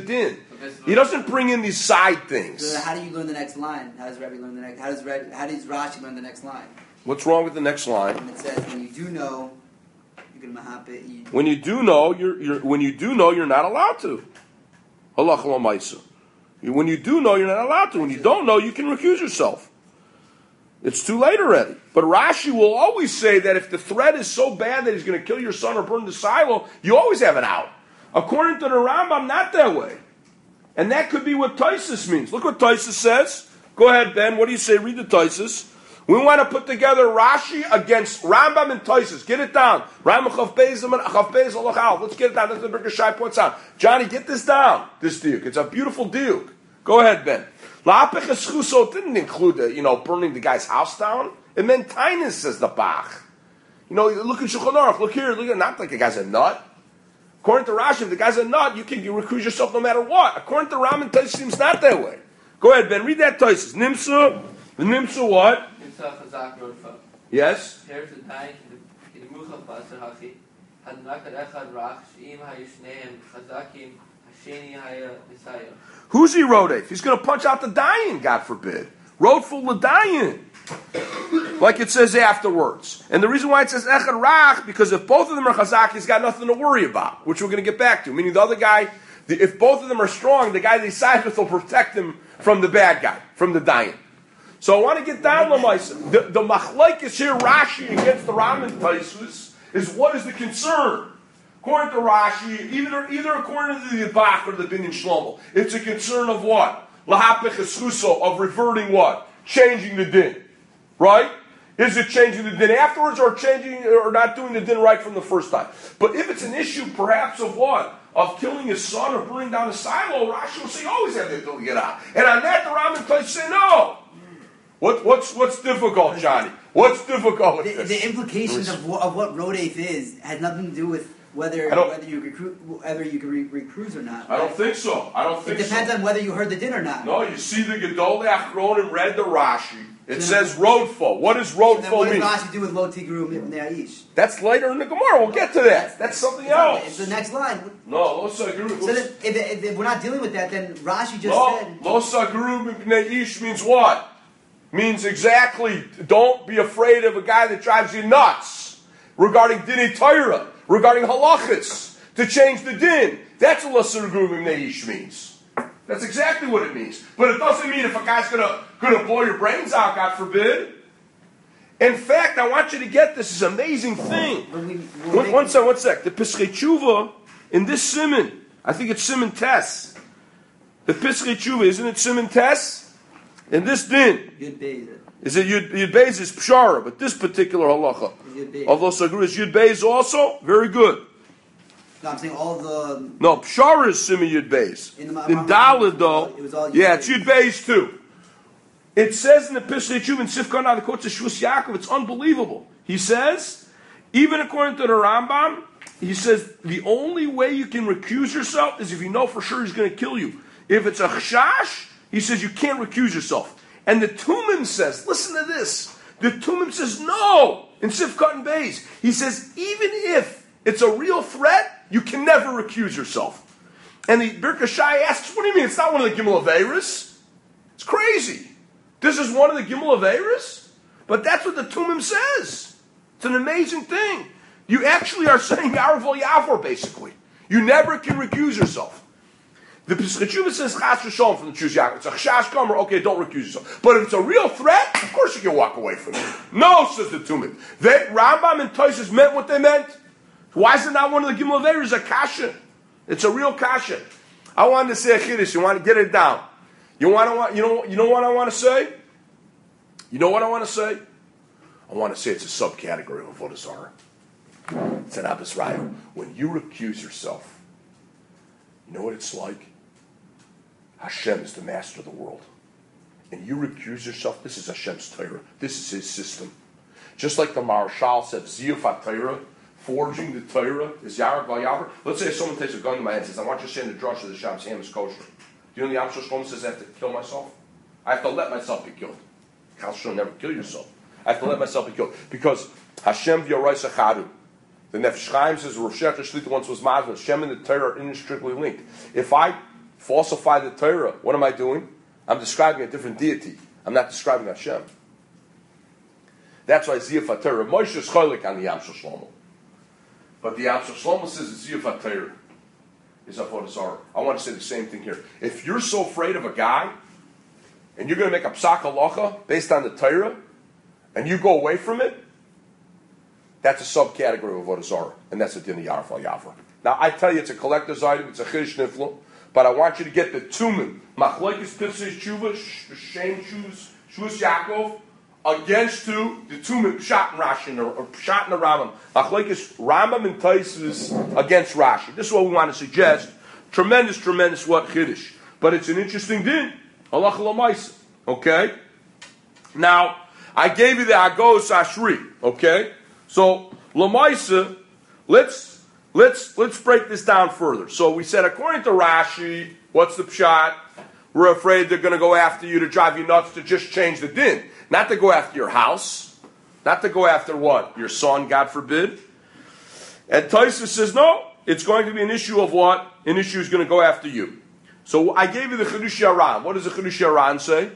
He doesn't bring in these side things. So how do you learn the next line? How does Rebbe learn the next? How does Rashi learn the next line? What's wrong with the next line? And it says, when you do know, you can mahapit. When you do know, you're not allowed to. Halach l'maisa. When you do know, you're not allowed to. When you don't know, you can recuse yourself. It's too late already. But Rashi will always say that if the threat is so bad that he's going to kill your son or burn the silo, you always have it out. According to the Rambam, not that way. And that could be what Taisus means. Look what Taisus says. Go ahead, Ben. What do you say? Read the Taisus. We want to put together Rashi against Rambam and Taisus. Get it down. Rambam Chav Beis Halachal. Let's get it down. That's what the Birkas Shai points out. Johnny, get this down. This diuk. It's a beautiful diuk. Go ahead, Ben. La'apech eschuso didn't include burning the guy's house down. It meant tinus, says the Bach. Look at Shulchan Aruch. Look here. Not like the guy's a nut. According to Rashi, if the guy's a nut, you recuse yourself no matter what. According to Ram and Taisus, seems not that way. Go ahead, Ben. Read that Taisus. Nimsa what? Nimsa chazak rodfa. Yes. Here's the time in the muchav basar hachi. Had nakad echad rach sheim hayishneim chazakim hasheni haya nisaya. Who's he rodef? He's going to punch out the dying, God forbid. Rodful the dying. Like it says afterwards. And the reason why it says Echad Rach, because if both of them are Chazak, he's got nothing to worry about, which we're going to get back to. Meaning the other guy, if both of them are strong, the guy that he sides with will protect him from the bad guy, from the dying. So I want to get down to my... The machlekes here, Rashi, against the Ram and Taisus, is what is the concern? According to Rashi, either according to the Bach or the Bin and Shlomo, it's a concern of what? Lahapech eschuso, of reverting what? Changing the din. Right? Is it changing the din afterwards or not doing the din right from the first time? But if it's an issue perhaps of what? Of killing his son or burning down a silo, Rashi will say you always have the ability to get out. And on that the Ram and Taisus say no. What's difficult, Johnny? What's difficult with this? The implications of what Rodef is has nothing to do with whether you can recruise or not. I don't think so. It depends on whether you heard the din or not. No, you see the Gedolei Achronim read the Rashi. It says rodfo. What does rodfo mean? What does Rashi do with lo tigru mipnei aish? That's later in the Gemara. We'll get to that. That's something else. It's the next line. No, lo sagru. So if we're not dealing with that, then Rashi just said... Lo sagru mipnei ish means what? Means exactly, don't be afraid of a guy that drives you nuts. Regarding dinei Torah, regarding halachas, to change the din. That's what lo sagru mipnei ish means. That's exactly what it means. But it doesn't mean if a guy's gonna blow your brains out, God forbid. In fact, I want you to get this amazing thing. One sec. The Pischei Tshuva in this Siman, I think it's Siman Tes. The Pischei Tshuva, isn't it Siman Tes? In this din. Yud Beis. Is it Yud Beis is Pshara, but this particular halacha of Lo Sagru is Yud Beis also? Very good. No, I'm saying all the... No, Pshara is Siman Yud Beis. In Daled though, it's Yud Beis too. It says in the Pischei Tshuva in Sifkana, the quotes of Shvus Yaakov, it's unbelievable. He says, even according to the Rambam, he says, the only way you can recuse yourself is if you know for sure he's going to kill you. If it's a chashash, he says you can't recuse yourself. And the Tumim says, listen to this, the Tumim says no, in Sifkat and Beis. He says, even if it's a real threat, you can never recuse yourself. And the Birkas Shai asks, what do you mean? It's not one of the Gimel Averis. It's crazy. This is one of the Gimel Averis, but that's what the Tumim says. It's an amazing thing. You actually are saying Yarvol Yavor, basically. You never can recuse yourself. The Pesach Tshuva says Chas v'Shalom from the Jews Yaakov. It's a Chash Gomer, okay, don't recuse yourself. But if it's a real threat, of course you can walk away from it. No, says the Tumim. Rambam and Tosfos meant what they meant. Why is it not one of the Gimel Averis? A kasha. It's a real kasha. I wanted to say a chiddush. You want to get it down. You know what I want to say? You know what I want to say? I want to say it's a subcategory of Avodah Zarah. It's an Abbas Raya. When you recuse yourself, you know what it's like? Hashem is the master of the world. And you recuse yourself, this is Hashem's Torah. This is his system. Just like the Marshal said, Ziyuf HaTorah, forging the Torah is Yarek Val. Let's say someone takes a gun to my head and says, I want you to say in the drush of the Shabbos ham is kosher. Do you know the Amshel Shlomo says I have to kill myself? I have to let myself be killed. Chal Shalom, never kill yourself. I have to let myself be killed. Because Hashem v'yorais achadu. The Nefesh Chaim says, Rav Shechter Shlita once was mazman. Hashem and the Torah are inextricably linked. If I falsify the Torah, what am I doing? I'm describing a different deity. I'm not describing Hashem. That's why Ziyuf HaTorah. Moshe is cholik on the Amshel Shlomo. But the Amshel Shlomo says Ziyuf HaTorah is Avodah Zarah. I want to say the same thing here. If you're so afraid of a guy, and you're going to make a psak halacha based on the Torah, and you go away from it, that's a subcategory of Avodah Zarah, and that's a din of Yarf al Yavra. Now, I tell you, it's a collector's item, it's a chiddush niflo, but I want you to get the tumim, machlokes Pitzei Tshuva, Shem Shus Yaakov, against the tumim, Pshat and Rashi, or Pshat and the Rambam. Machlokes Rambam and Tosfos against Rashi. This is what we want to suggest. Tremendous what chiddush. But it's an interesting din. Halacha l'maisa. Okay? Now, I gave you the Agos Ashri. Okay? So, l'maisa, let's break this down further. So we said, according to Rashi, what's the pshat? We're afraid they're going to go after you to drive you nuts to just change the din. Not to go after your house. Not to go after what? Your son, God forbid. And Tosfos says, no, it's going to be an issue of what? An issue is going to go after you. So I gave you the Chidush Yaran. What does the Chidush Yaran say?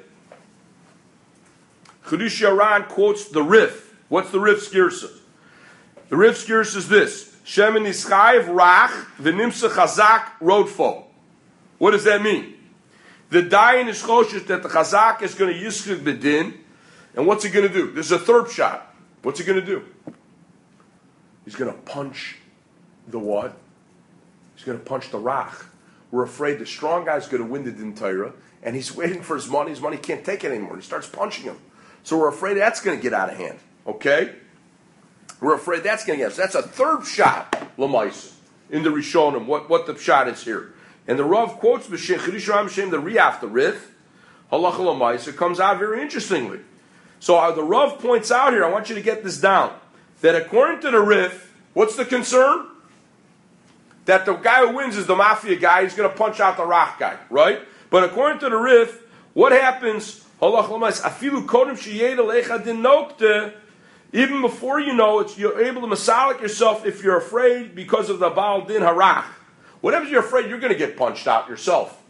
Chidush Yaran quotes the Rif. What's the Rif's girsa? The Rif's girsa is this: Shemin Ischayv Rach v'Nimsa Chazak Rodfo. What does that mean? The dayan is choshesh that the Chazak is going to yischik bedin, and what's he going to do? This is a third shot. What's he going to do? He's going to punch the what? He's going to punch the Rach. We're afraid the strong guy's going to win the Din Torah, and he's waiting for his money. His money can't take it anymore. He starts punching him. So we're afraid that's going to get out of hand. Okay? We're afraid that's going to get. So that's a third shot, Lamaisa, in the Rishonim. What the shot is here, and the Rav quotes B'Shem Chidush Ram the Riaf, the Rif, Halacha Lamaisa, comes out very interestingly. So the Rav points out here. I want you to get this down. That according to the Rif, what's the concern? That the guy who wins is the mafia guy. He's going to punch out the Rach guy, right? But according to the Rif, what happens? Even before you know it, you're able to masalik yourself if you're afraid because of the Baal Din Harach. Whatever you're afraid, you're going to get punched out yourself.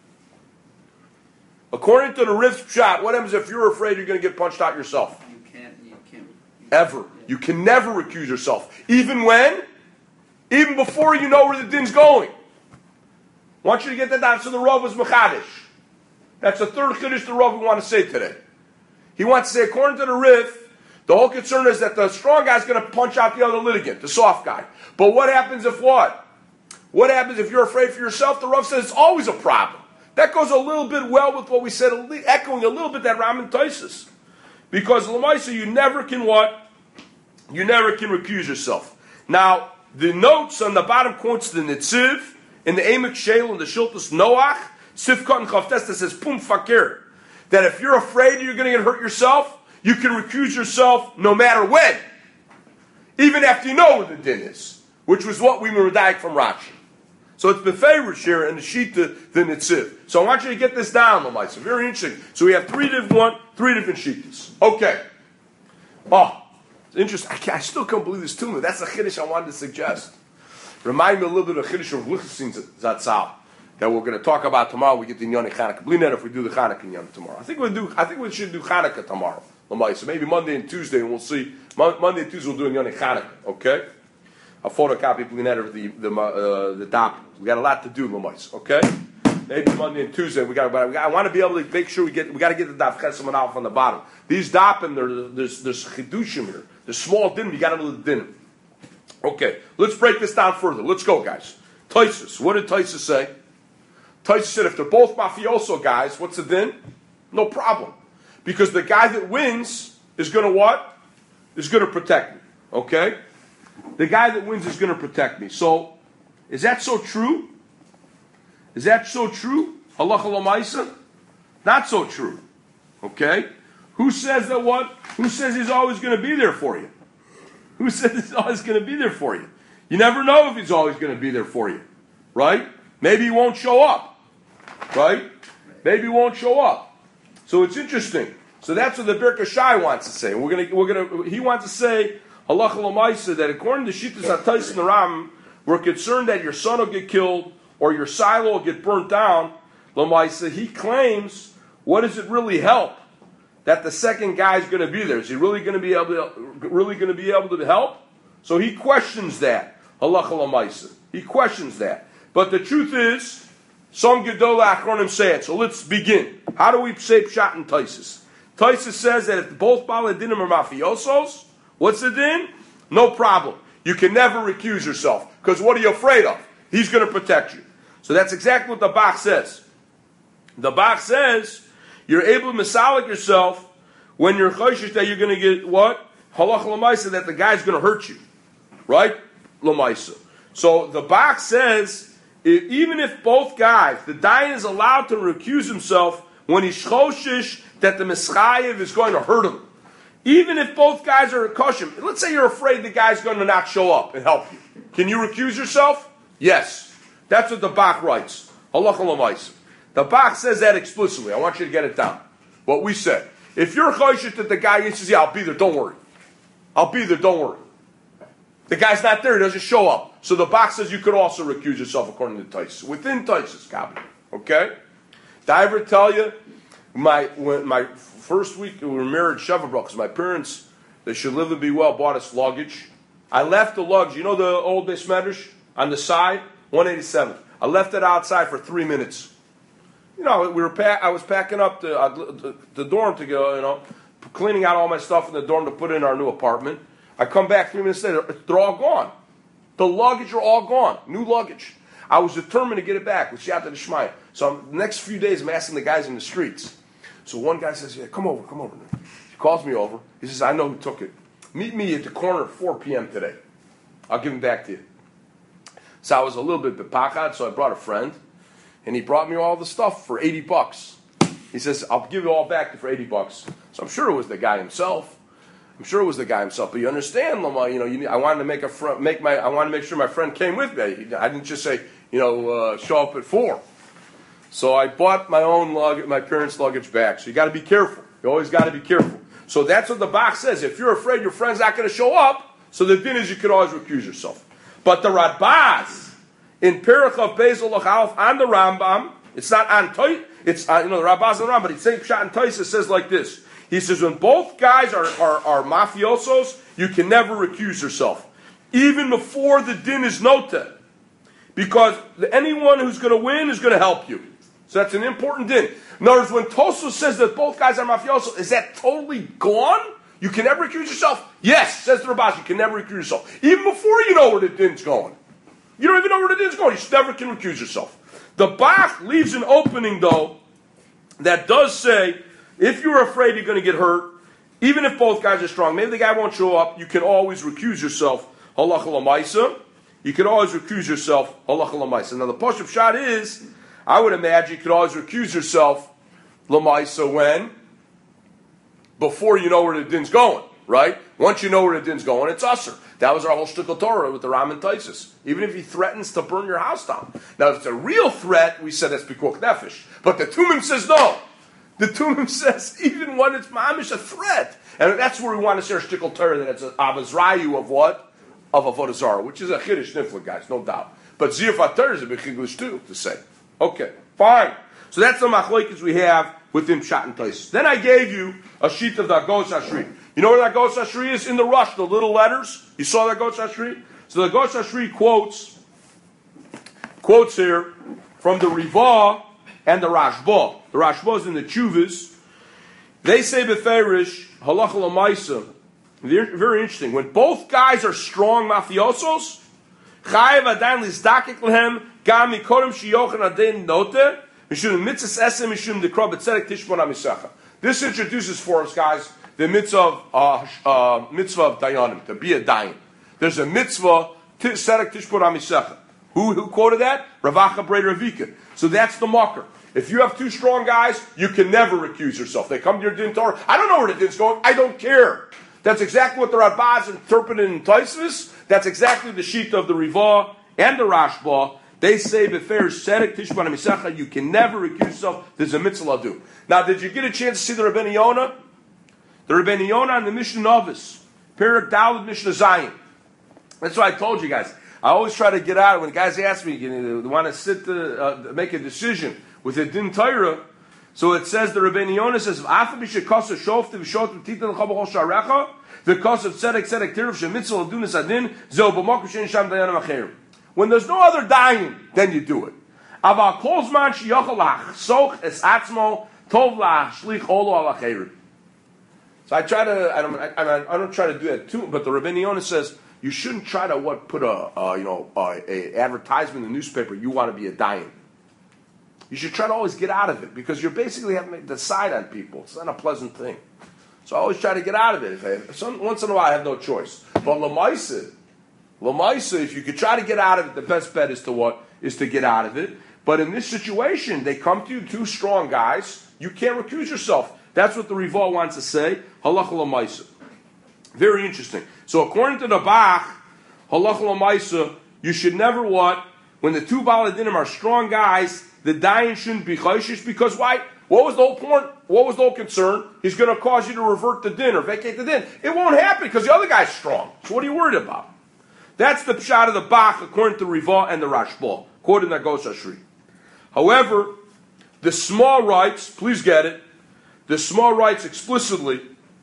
According to the Rif's shot, what happens if you're afraid you're going to get punched out yourself? You can't. Ever. Yeah. You can never recuse yourself. Even when? Even before you know where the din's going. I want you to get that down. So the Rav was Mechadish. That's the third Chiddush the Rav we want to say today. He wants to say, according to the Rif, the whole concern is that the strong guy's going to punch out the other litigant, the soft guy. But what happens if what? What happens if you're afraid for yourself? The Rav says it's always a problem. That goes a little bit well with what we said, echoing a little bit that Raman Tosfos. Because Lamaisa, you never can what? You never can recuse yourself. Now, the notes on the bottom quotes the Nitziv, in the Emek Sheil and the Shiltus Noach, Sifkot and Chavtes, that says, Pum Fakir. That if you're afraid you're going to get hurt yourself, you can recuse yourself no matter when. Even after you know where the din is. Which was what we were medayek from Rashi. So it's Beferish here and the Shita, the Nitziv. So I want you to get this down, Lamaisa. Very interesting. So we have three different Shitas. Okay. Oh. Interesting. I still can't believe this tumor. That's a chiddush I wanted to suggest. Remind me a little bit of chiddush of Lichtenstein Zatzal. that we're going to talk about tomorrow. We get the Yoni Chanukah. Blined if we do the Chanukah Yom tomorrow. I think we should do Chanukah tomorrow. So maybe Monday and Tuesday, and we'll see. Monday and Tuesday we'll do Yoni Chanukah. Okay. I'll photocopy Blined of the dap. We got a lot to do, Lamais. Okay. Maybe Monday and Tuesday I want to be able to make sure we got to get the daf chesam and alf on the bottom. These dapim, there's chidushim here. There's small din. You got to know the din. Okay, let's break this down further. Let's go, guys. Taisus. What did Taisus say? Taisus said if they're both mafioso guys, what's the din? No problem, because the guy that wins is going to what? Is going to protect me. Okay, the guy that wins is going to protect me. So, is that so true? Is that so true? Halacha l'maisa? Not so true. Okay? Who says that what? Who says he's always going to be there for you? Who says he's always going to be there for you? You never know if he's always going to be there for you. Right? Maybe he won't show up. Right? Maybe he won't show up. So it's interesting. So that's what the Birka Shai wants to say. He wants to say, Halacha l'maisa, that according to Shittas HaTais and the Ram, we're concerned that your son will get killed or your silo will get burnt down. L'maisa, he claims, what does it really help that the second guy is going to be there? Is he really going to be able to help? So he questions that. Halacha l'maisa. He questions that. But the truth is, some Gedolei Achronim say it. So let's begin. How do we say Pshat and Taisus? Taisus says that if both Baladinim are mafiosos, what's the din? No problem. You can never recuse yourself. Because what are you afraid of? He's going to protect you. So that's exactly what the Bach says. The Bach says you're able to misalik yourself when you're chayshish that you're going to get what? Halacha l'maisa, that the guy's going to hurt you. Right? L'maisa. So the Bach says even if both guys, the dayan is allowed to recuse himself when he's choshish that the mischayev is going to hurt him. Even if both guys are kosher. Let's say you're afraid the guy's going to not show up and help you. Can you recuse yourself? Yes. That's what the Bach writes. Halacha l'maisa. The Bach says that explicitly. I want you to get it down. What we said. If you're choshish that the guy says, yeah, I'll be there, don't worry. I'll be there, don't worry. The guy's not there, he doesn't show up. So the Bach says you could also recuse yourself according to Taisus. Within Taisus, Kabbalah. Okay? Did I ever tell you, my first week we were married Shavabra, because my parents, they should live and be well, bought us luggage. I left the luggage, you know the old Beis Medrash? On the side, 187. I left it outside for 3 minutes. You know, I was packing up the dorm to go, cleaning out all my stuff in the dorm to put in our new apartment. I come back 3 minutes later, they're all gone. The luggage are all gone. New luggage. I was determined to get it back with Siyata D'Shmaya. So the next few days I'm asking the guys in the streets. So one guy says, yeah, come over. He calls me over. He says, I know who took it. Meet me at the corner at 4 p.m. today. I'll give him back to you. So I was a little bit bepachad, so I brought a friend. And he brought me all the stuff for $80. He says, I'll give it all back for $80. So I'm sure it was the guy himself. But you understand, Lama, I wanted to I wanted to make sure my friend came with me. I didn't just say, show up at 4. So I bought my parents' luggage back. So you got to be careful. You always got to be careful. So that's what the Bach says. If you're afraid your friend's not going to show up, so the din is you can always recuse yourself. But the Radbaz in Perichav Bezel Lachalf on the Rambam, it's not on Toy, it's the Radbaz and the Rambam, but it's saying Pshat and Toysa says like this. He says when both guys are mafiosos, you can never recuse yourself, even before the din is noted, because anyone who's going to win is going to help you. So that's an important din. In other words, when Tosfos says that both guys are mafiosos, is that totally gone? You can never recuse yourself? Yes, says the Rabash, you can never recuse yourself. Even before you know where the din's going. You don't even know where the din's going. You never can recuse yourself. The Bach leaves an opening, though, that does say, if you're afraid you're going to get hurt, even if both guys are strong, maybe the guy won't show up, you can always recuse yourself. Halacha l'maisa. You can always recuse yourself. Halacha l'maisa. Now the Pashup Shot is, I would imagine you could always recuse yourself l'maisa when? Before you know where the din's going, right? Once you know where the din's going, it's usher. That was our whole shtickle Torah with the Ram and Taisus. Even if he threatens to burn your house down. Now, if it's a real threat, we said that's pikuach nefesh. But the Tumim says no. The Tumim says even when it's mamish a threat, and that's where we want to say our shtickle Torah, that it's an avazrayu of what? Of Avodah Zarah, which is a chiddush nifla, guys, no doubt. But ziyaf Torah is a big chiddush too to say. Okay, fine. So that's the machlokes we have within Pshat and Tais. Then I gave you a sheet of the Agos Ashri. You know where that Agos Ashri is? In the rush, the little letters. You saw that Agos Ashri? So the Agos Ashri quotes here from the Rivah and the Rashba. The Rashba is in the Chuvas. They say beferish halacha l'maisa. Very interesting. When both guys are strong mafiosos, chayev adan lizdakik lehem gam mikodem shiyochen adin note mishum mitzvahs esem mishum dekra b'tzedek tishbon hamisecha. This introduces for us, guys, the mitzvah of dayanim, to be a dayan. There's a mitzvah tzedek tishbon hamisecha. Who quoted that? Ravacha Brei Ravika. So that's the marker. If you have two strong guys, you can never recuse yourself. They come to your din Torah. I don't know where the din's going. I don't care. That's exactly what the Rambaz interpreted in Taisvis. That's exactly the sheet of the Rivah and the Rashba. They say befer sedek tishban misacha. You can never recuse yourself. There's a mitzvah do. Now, did you get a chance to see the Rebbeinu Yonah? The Rebbeinu Yonah and the Mishnah Novis, Perak Daled Mishnah Zayin. That's why I told you guys. I always try to get out when guys ask me, they want to sit make a decision with a din Torah. So it says the Rebbeinu Yonah says, "Afa b'shekasa shofte v'shot v'titan l'chabachol sharecha v'kasa tzedek tiruf shemitzvah l'dunas adin zeh b'makom she'en sham dayanim acherim." When there's no other dayan, then you do it. Aval kol zman sheyochel lachsoch es atzmo tov la'ashlich olo al acherim. So I try to, I don't try to do that too, but the Rebbeinu Yonah says you shouldn't try to put a advertisement in the newspaper. You want to be a dayan. You should try to always get out of it because you're basically having to decide on people. It's not a pleasant thing. So I always try to get out of it. Once in a while, I have no choice. But Lamaisa, if you could try to get out of it, the best bet is to what? Is to get out of it. But in this situation, they come to you, two strong guys. You can't recuse yourself. That's what the Rivah wants to say. Halacha Lamaisa. Very interesting. So according to the Bach, Halacha Lamaisa, you should never what? When the two Baladinim are strong guys, the dayan shouldn't be chayshish because why? What was the whole point? What was the whole concern? He's going to cause you to revert the din or vacate the din. It won't happen because the other guy's strong. So what are you worried about? That's the pshat of the Bach according to Rivah and the Rashba, according to Agos Ashri. However, the small writes, please get it, the small writes explicitly,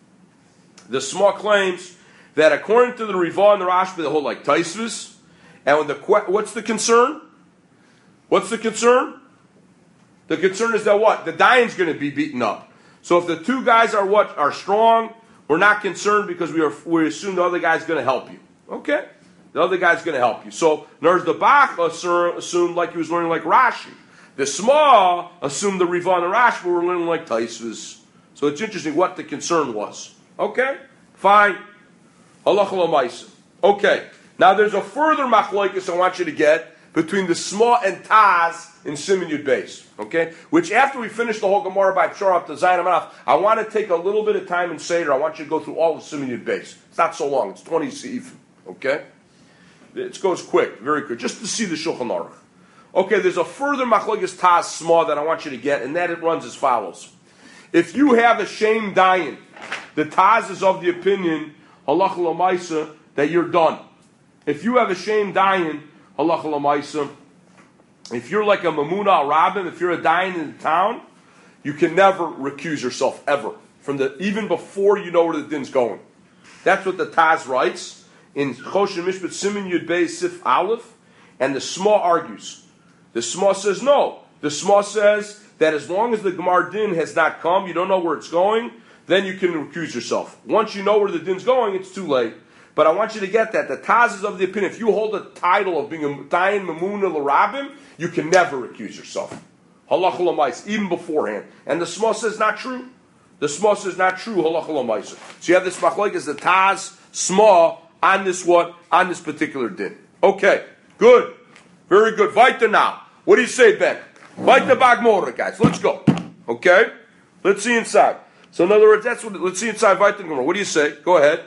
the small claims that according to the Rivah and the Rashba, they hold like Taisvis. And when what's the concern? What's the concern? The concern is that what? The dayan's going to be beaten up. So if the two guys are strong, we're not concerned because we assume the other guy's going to help you. Okay? The other guy's going to help you. So there's the Bach assumed like he was learning like Rashi. The small assumed the Rivah and the Rashi were learning like Taisvis. So it's interesting what the concern was. Okay? Fine. Halacha l'maisa. Okay. Now there's a further machlokes I want you to get between the small and Taz in Siman Yud Beis, okay? Which after we finish the whole Gemara by Pshar up to Zayin Amanaf, I want to take a little bit of time in Seder. I want you to go through all of Siman Yud Beis. It's not so long. It's 20 seif, okay? It goes quick, very quick, just to see the Shulchan Aruch. Okay, there's a further machlokes Taz small that I want you to get, and that it runs as follows. If you have a shame dayan, the Taz is of the opinion, halacha l'maisa, that you're done. If you have a shame dayan, halacha l'maisa, if you're like a Mamuna Rabbim, if you're a dayan in the town, you can never recuse yourself ever even before you know where the din's going. That's what the Taz writes in Choshen Mishpat Siman Yud Beis Sif Aleph, and the Small argues. The Small says no. The Small says that as long as the Gemar din has not come, you don't know where it's going, then you can recuse yourself. Once you know where the din's going, it's too late. But I want you to get that. The Taz is of the opinion, if you hold a title of being a Dayan Mamuna L'Rabim, you can never recuse yourself. Halacha l'mais, even beforehand. And the Small says not true. The Small says not true, halacha l'mais. So you have this machlokes, the Taz, Small, on this what? On this particular din. Okay, good. Very good. Weiter now. What do you say, Ben? Weiter Bagmora, guys. Let's go. Okay? Let's see inside. So in other words, let's see inside Weiter Gemara. What do you say? Go ahead.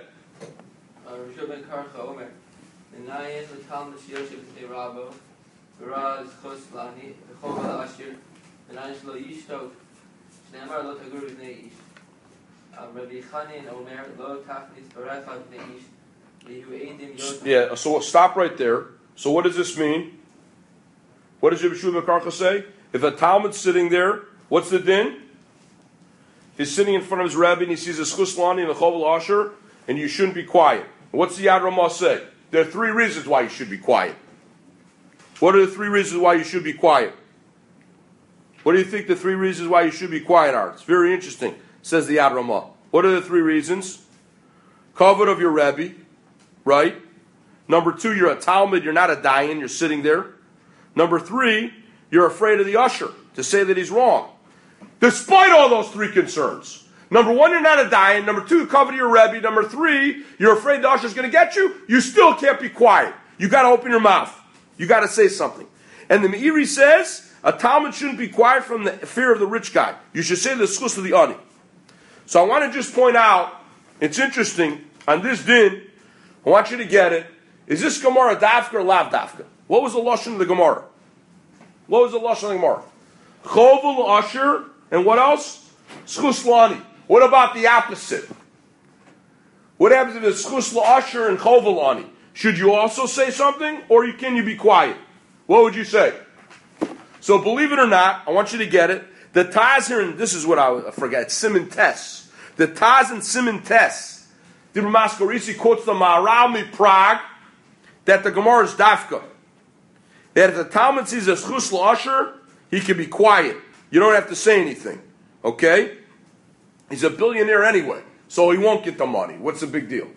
Ben Karcha Omer, the Nayan, the Talmud Shiyoshim, the Rabo, Raz Choslani, the Choval Ashir, the Nayan Shlo Yishtok, Shneamar Lo Tagur B'nei Ish, Rabbi Chanin Omer, Lo Tachnis Barecha B'nei Ish, Yehu Eidim Yotam. Yeah, so stop right there. So what does this mean? What does Rabbi Shua ben Karcha say? If a Talmud's sitting there, what's the din? He's sitting in front of his Rebbe and he sees a Schus Lani and a Chovel Asher, and you shouldn't be quiet. What's the Yad Ramah say? There are 3 reasons why you should be quiet. What are the 3 reasons why you should be quiet? What do you think the 3 reasons why you should be quiet are? It's very interesting, says the Yad Ramah. What are the 3 reasons? Kavod of your Rebbe, right? Number 2, you're a Talmud, you're not a Dayan, you're sitting there. Number 3, you're afraid of the usher to say that he's wrong. Despite all those 3 concerns. Number 1, you're not a Dayan. Number 2, cover your Rebbe. Number 3, you're afraid the usher's going to get you. You still can't be quiet. You got to open your mouth. You got to say something. And the Meiri says a Talmud shouldn't be quiet from the fear of the rich guy. You should say the schus of the ani. So I want to just point out, it's interesting, on this din, I want you to get it. Is this Gemara dafka or lav dafka? What was the lashon of the Gemara? What was the lashon of the Gemara? Chovel asher, and what else? Schus lani. What about the opposite? What happens if it's schus asher and chovel ani? Should you also say something, or can you be quiet? What would you say? So believe it or not, I want you to get it. The Taz here, and this is what I forget, Simon Tess. The Taz and Simon Tess. The Maskorisi quotes the Maharal Prague that the Gemara is dafka. That if the Talmud sees a schus l'asher, he can be quiet. You don't have to say anything. Okay? He's a billionaire anyway, so he won't get the money. What's the big deal?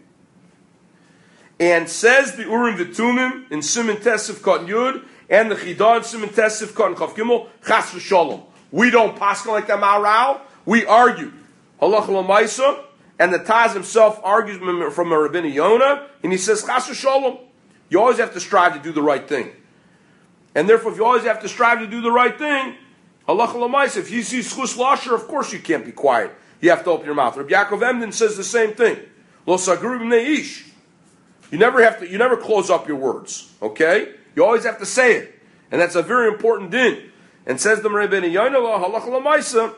And says the Urim V'Tumim in Simon Tessif Katan Yud and the Chidah in Simon Tessif Katan Chav Gimel Chas V'Shalom. We don't paskin like the Maharal. We argue Halacha L'Maisa, and the Taz himself argues from a Rabbeinu Yonah, and he says Chas V'Shalom. You always have to strive to do the right thing, and therefore, if you always have to strive to do the right thing, Halacha L'Maisa. If you see Schus L'Asher, of course you can't be quiet. You have to open your mouth. Rabbi Yaakov Emden says the same thing. Lo Sagru B'nei Ish. You never close up your words, okay? You always have to say it. And that's a very important din. And says the Rebbeinu Yonah, halacha l'maisa,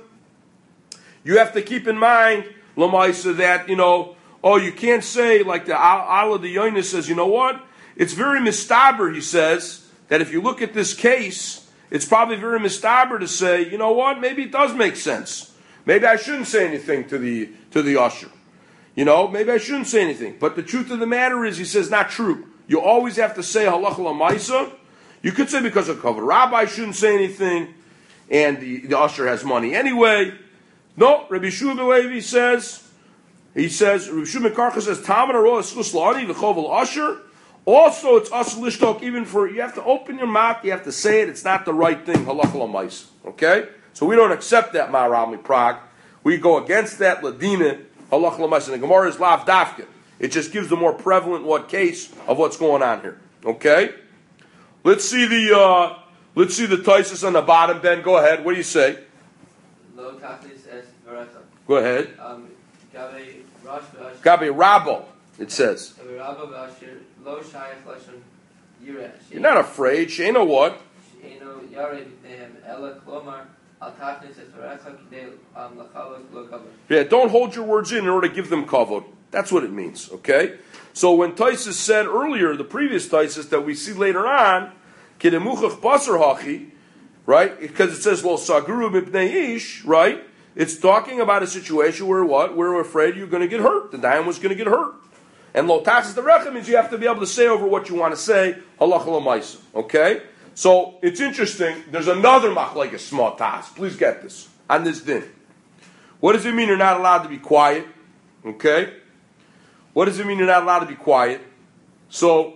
you have to keep in mind, l'maisa, that, you can't say, like the Allah the Yonah says, you know what? It's very mistaber, he says, that if you look at this case, it's probably very mistaber to say, you know what? Maybe it does make sense. Maybe I shouldn't say anything to the usher. Maybe I shouldn't say anything. But the truth of the matter is, he says, not true. You always have to say halacha l'maisa. You could say because of cover rabbi shouldn't say anything, and the usher has money anyway. No, Rabbi Yeshua ben Levi says, Rabbi Yeshua ben Karcha says, Talmud Aroah schus la'ani v'chovel usher. Also, it's us lishtok, you have to open your mouth, you have to say it, it's not the right thing, halacha l'maisa. Okay? So we don't accept that Maharal Prague. We go against that ladina, halacha l'maisa. And the Gemara is lav dafka. It just gives the more prevalent case of what's going on here. Okay? Let's see the Taisus on the bottom, Ben. Go ahead. What do you say? Lo tachlis es v'recha. Go ahead. Gabe Rosh v'asher. Gabe Rabo, it says. Gabe Rabba v'asher. Lo shayach lashon yireh. You're not afraid. Sheino what? Sheino yared b'nehem ela klomar al tachlis es v'recha k'dei lachavos lo kavod. Yeah, don't hold your words in order to give them kavod. That's what it means, okay? So when Taisus said earlier, the previous Taisus that we see later on, Kidemuchach basar hachi, right? Because it says, Lo saguru mipnei ish, right? It's talking about a situation where what? We're afraid you're going to get hurt. The Dayan was going to get hurt. And Lo taxes the recha means you have to be able to say over what you want to say, halacha l'maisa, okay? So it's interesting. There's another machlekes small tas. Please get this on this din. What does it mean you're not allowed to be quiet? Okay? What does it mean you're not allowed to be quiet? So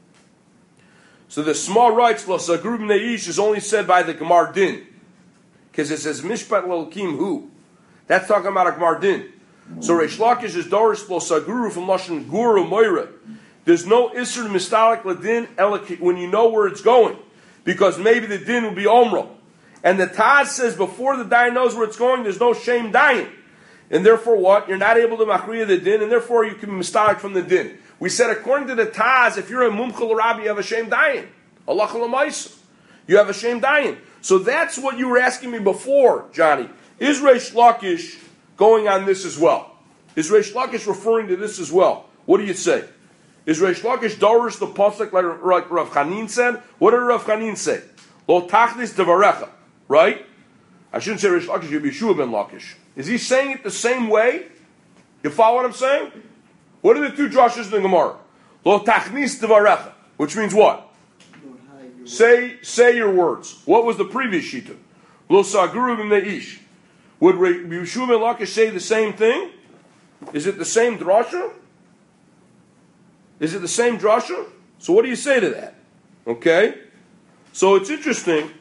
the small rights, L'Sagru B'nei Ish, is only said by the Gemar Din. Because it says, Mishpat L'Elkim Hu. That's talking about a Gemar Din. So Reish Lakish is Doris L'Sagru from Lashon Guru Moira. There's no Isser Mistalik L'Din when you know where it's going. Because maybe the Din will be Omro. And the Taz says before the Dayan knows where it's going, there's no shame Dayan. And therefore what? You're not able to machriya the din, and therefore you can be mistalik from the din. We said according to the Taz, if you're a mumcha l'rabi, you have a shame dayan. Halacha l'maisa. You have a shame dayan. So that's what you were asking me before, Johnny. Is Reish Lakish going on this as well? Is Reish Lakish referring to this as well? What do you say? Is Reish Lakish dorish the pasuk like Rav Chanin said? What did Rav Chanin say? Lo tachlis devarecha. right? I shouldn't say Rish Lakish, Rabbi Yeshua ben Lakish. Is he saying it the same way? You follow what I'm saying? What are the two drushes in the Gemara? Lo tachnis devarecha, which means what? Say your words. What was the previous shita? Lo saguru b'neish. Would Rabbi Yeshua ben Lakish say the same thing? Is it the same drasha? Is it the same drasha? So what do you say to that? Okay? So it's interesting.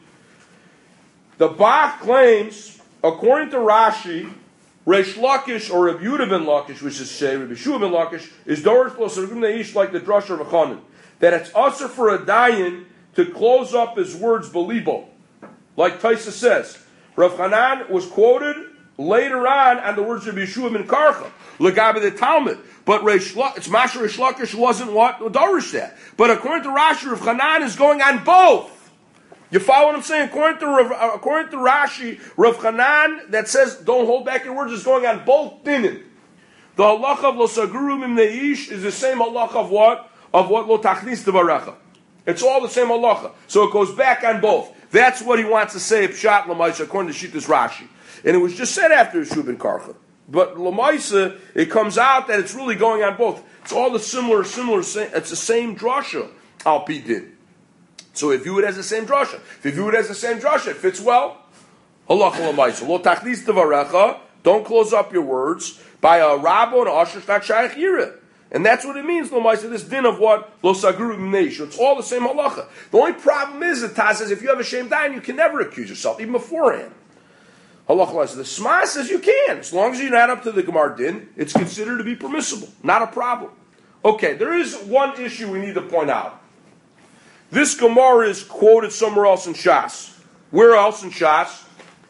The Bach claims, according to Rashi, Reish Lakish or Rabbi Yehuda ben Lakish, which is say Rabbi Yeshua ben Lakish, is Dorish plus Rabbi Neish like the drasha of Chanan. That it's usher for a dayan to close up his words belibo. Like Taisa says. Rav Chanan was quoted later on the words of Yeshua ben Karcha. Legabe the Talmud. But it's Masha Reish Lakish wasn't what Dorish that. But according to Rashi, Rav Chanan is going on both. You follow what I'm saying? According to Rashi, Rav Chanan that says don't hold back your words is going on both dinim. The halacha of lo saguru mimneish is the same halacha of what? Of what lo tachnis devarecha. It's all the same halacha. So it goes back on both. That's what he wants to say, Pshat Lamaisa, according to Shittas Rashi. And it was just said after Yeshua ben Karcha. But Lamaisa, it comes out that it's really going on both. It's all the similar, it's the same drasha Alpi did. So if you view it as the same drasha, it fits well. Halacha Lamaisa. Lo tachnis devarecha, don't close up your words by a rabbo and a asher shtak shayach yireh. And that's what it means, Lamaisa, this din of what? Lo sagru b'neish. It's all the same halacha. The only problem is that Taz says if you have a shame dayan, you can never accuse yourself, even beforehand. Halacha Lamaisa. The Sma says you can. As long as you're not up to the Gemar din, it's considered to be permissible. Not a problem. Okay, there is one issue we need to point out. This Gemara is quoted somewhere else in Shas. Where else in Shas?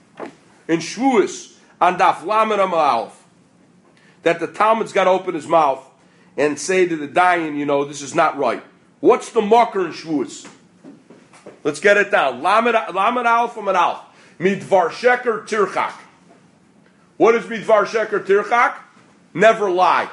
In Shvuas, on Daf Lamed Amud Aleph. That the Talmud's got to open his mouth and say to the dayan, this is not right. What's the marker in Shvuas? Let's get it down. Lamed Aleph Amud Aleph. Midvar Sheker Tirchak. What is Midvar Sheker Tirchak? Never lie.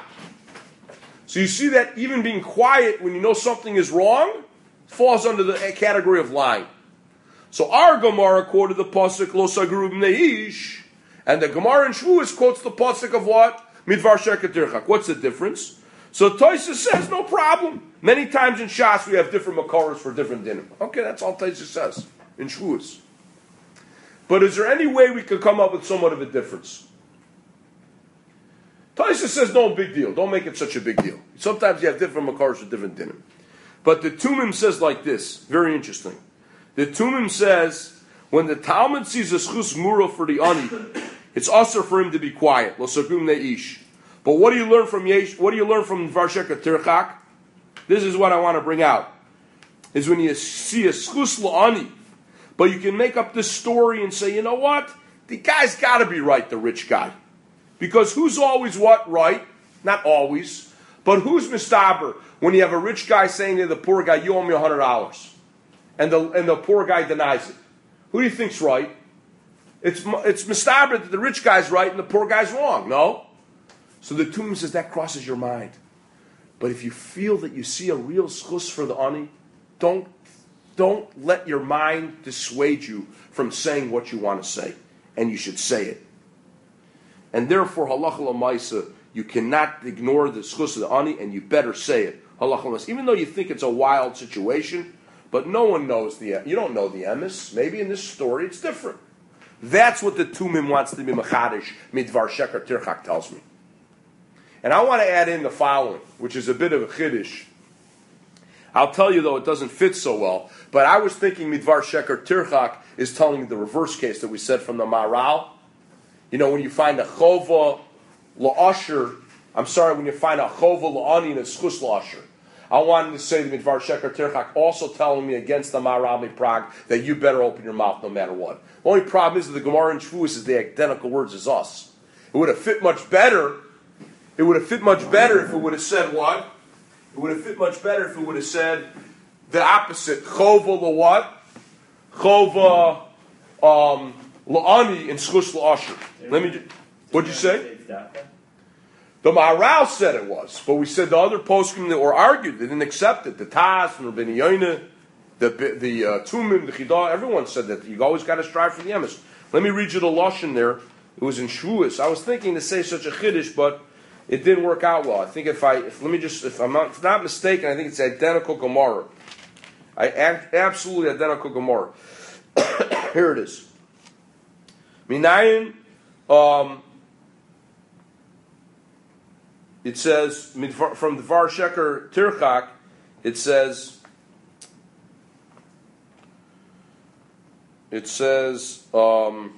So you see that even being quiet when you know something is wrong falls under the category of lying. So our Gemara quoted the pasuk Lo Sagru B'neish, and the Gemara in Shvuas quotes the pasuk of what? Midvar Sheker Tirchak. What's the difference? So Tosfos says, no problem. Many times in Shas we have different makaros for different dinim. Okay, that's all Tosfos says in Shvuas. But is there any way we could come up with somewhat of a difference? Tosfos says, no big deal. Don't make it such a big deal. Sometimes you have different makaros for different dinim. But the Tumim says like this, very interesting. The Tumim says, when the Talmud sees a schus mura for the ani, it's usher for him to be quiet. Lo sagum neish. But what do you learn from Yesh? What do you learn from Varsheka Tirchak? This is what I want to bring out. Is when you see a schus la'ani, but you can make up this story and say, you know what? The guy's got to be right, the rich guy. Because who's always what right? Not always. But who's mistaber when you have a rich guy saying to the poor guy, you owe me $100. And the poor guy denies it. Who do you think's right? It's mistaber that the rich guy's right and the poor guy's wrong. No? So the Tumim says that crosses your mind. But if you feel that you see a real schus for the ani, don't let your mind dissuade you from saying what you want to say. And you should say it. And therefore, halacha l'maisa, you cannot ignore the schus of the ani, and you better say it. Halacha l'maisa. Even though you think it's a wild situation, but no one knows you don't know the emes. Maybe in this story it's different. That's what the Tumim wants to be machadish, midvar sheker tirchak tells me. And I want to add in the following, which is a bit of a chiddush. I'll tell you, though, it doesn't fit so well, but I was thinking Midvar Sheker Tirchak is telling me the reverse case that we said from the Maral. When you find a Chova La'asher, when you find a Chova La'ani and a Schus La'asher. I wanted to say the Midvar Sheker Tirchak also telling me against the Maral Prague that you better open your mouth no matter what. The only problem is that the Gemara in Shvuas is the identical words as us. It would have fit much better. It would have fit much better if it would have said what? It would have fit much better if it would have said the opposite. Chova la what? Chova la'ani and schus la'asher. What'd you say? The Maharal said it was, but we said the other poskim that were argued, they didn't accept it. The Taz and Rabbeinu Yoina, the Tumim, the Chidah, everyone said that you always got to strive for the emes. Let me read you the Lashon there. It was in Shavuos. I was thinking to say such a Chiddush, but it didn't work out well. I think if I'm not mistaken, I think it's identical Gemara. Absolutely identical Gemara. Here it is. Minayin, it says, from the Var Sheker Tirchak, it says, Minayin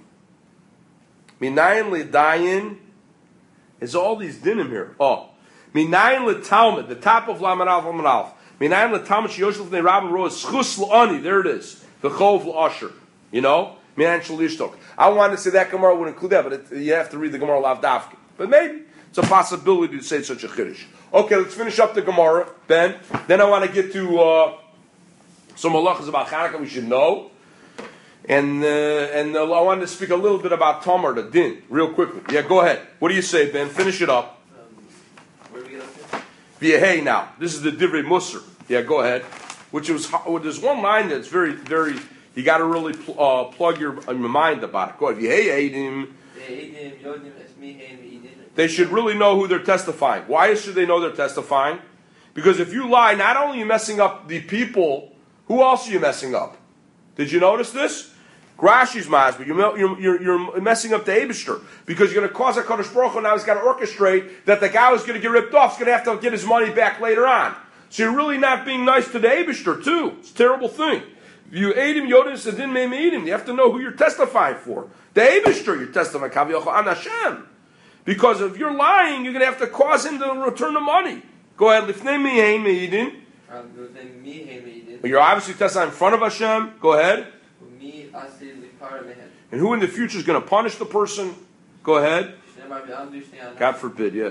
Lidayin, is all these dinim here. Oh, Minayin Litalmud, the top of Lamed Aleph, Lamed Aleph. Minayin Litalmud Sheyosh L'fnei Rabban Ro Schus L'ani, there it is. The Chov L'Asher, you know? Minayin Shalishtok. I wanted to say that Gemara would include that, but you have to read the Gemara Lav Dafke. But maybe it's a possibility to say such a Chiddush. Okay, let's finish up the Gemara, Ben. Then I want to get to some halachas about Chanukah we should know. And I wanted to speak a little bit about Tamar, the din, real quickly. Yeah, go ahead. What do you say, Ben? Finish it up. Where do we get up to? V'yehei now. This is the Divrei Musar. Yeah, go ahead. There's one line that's very, very, you got to really plug your mind about it. Go ahead. V'yehei eidim. They should really know who they're testifying. Why should they know they're testifying? Because if you lie, not only are you messing up the people, who else are you messing up? Did you notice this? Rashi's masbid, you're messing up the Eibishter because you're going to cause a Kadosh Baruch Hu now he's got to orchestrate that the guy who's going to get ripped off is going to have to get his money back later on. So you're really not being nice to the Eibishter too. It's a terrible thing. You ate him, Yodin Sadin Mem eat him. You have to know who you're testifying for. The Eibishter you're testifying Kaviyachal An Hashem. Because if you're lying, you're going to have to cause him to return the money. Go ahead. Lifnei Me'ein Me'idin. You're obviously testifying in front of Hashem. Go ahead. And who in the future is going to punish the person? Go ahead. God forbid, yeah.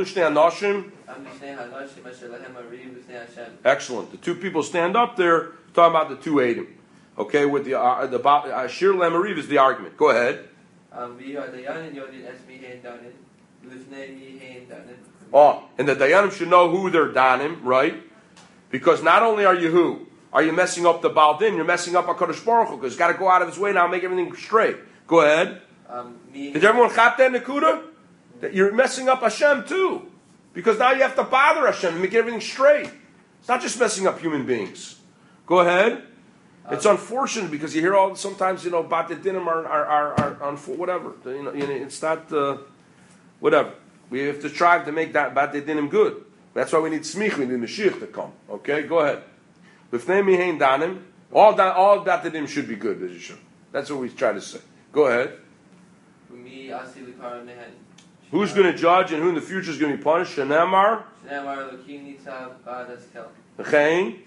Excellent. The two people stand up there talking about the two Eidim. Okay, with the Shir Lamariv is the argument. Go ahead. Oh, and the Dayanim should know who they're Danim, right? Because not only are you who? Are you messing up the Baldin? You're messing up HaKadosh Baruch Hu because he's got to go out of his way now and make everything straight. Go ahead. Did everyone chap that Nakuda? That you're messing up Hashem too. Because now you have to bother Hashem and make everything straight. It's not just messing up human beings. Go ahead. It's unfortunate because you hear sometimes, Bat Dinim are whatever. It's not, whatever. We have to try to make that Bat Dinim good. That's why we need Smicha, we need Mashiach to come. Okay, go ahead. Lifnei Mihein Danim, all Bat Dinim should be good. That's what we try to say. Go ahead. Who's going to judge and who in the future is going to be punished? Shenamar. Chayin.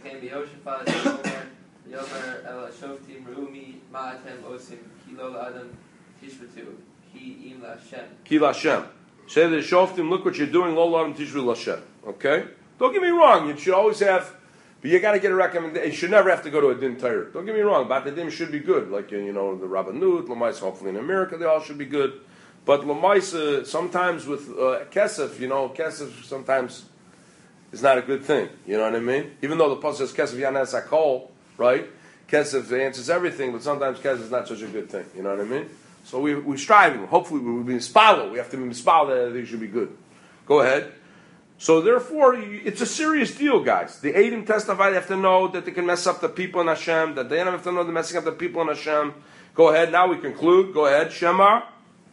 Ki Lashem. Say to the Shoftim, look what you're doing. Lo Ladam Tishvu Lashem. Okay. Don't get me wrong. You should always have. But you got to get a recommendation. You should never have to go to a din Torah. Don't get me wrong. Bat Dinim should be good. Like, the Rabbanut, Lamais, hopefully in America, they all should be good. But Lamais, sometimes with Kesef, Kesef sometimes is not a good thing. You know what I mean? Even though the Pasuk says Kesef Yanas Hakol, right? Kesef answers everything, but sometimes Kesef is not such a good thing. You know what I mean? So we're striving. Hopefully we'll be mispalo. We have to be mispalo that everything should be good. Go ahead. So therefore, it's a serious deal, guys. The Eidim testify, they have to know that they can mess up the people in Hashem, that they don't have to know they're messing up the people in Hashem. Go ahead, now we conclude. Go ahead, Shema.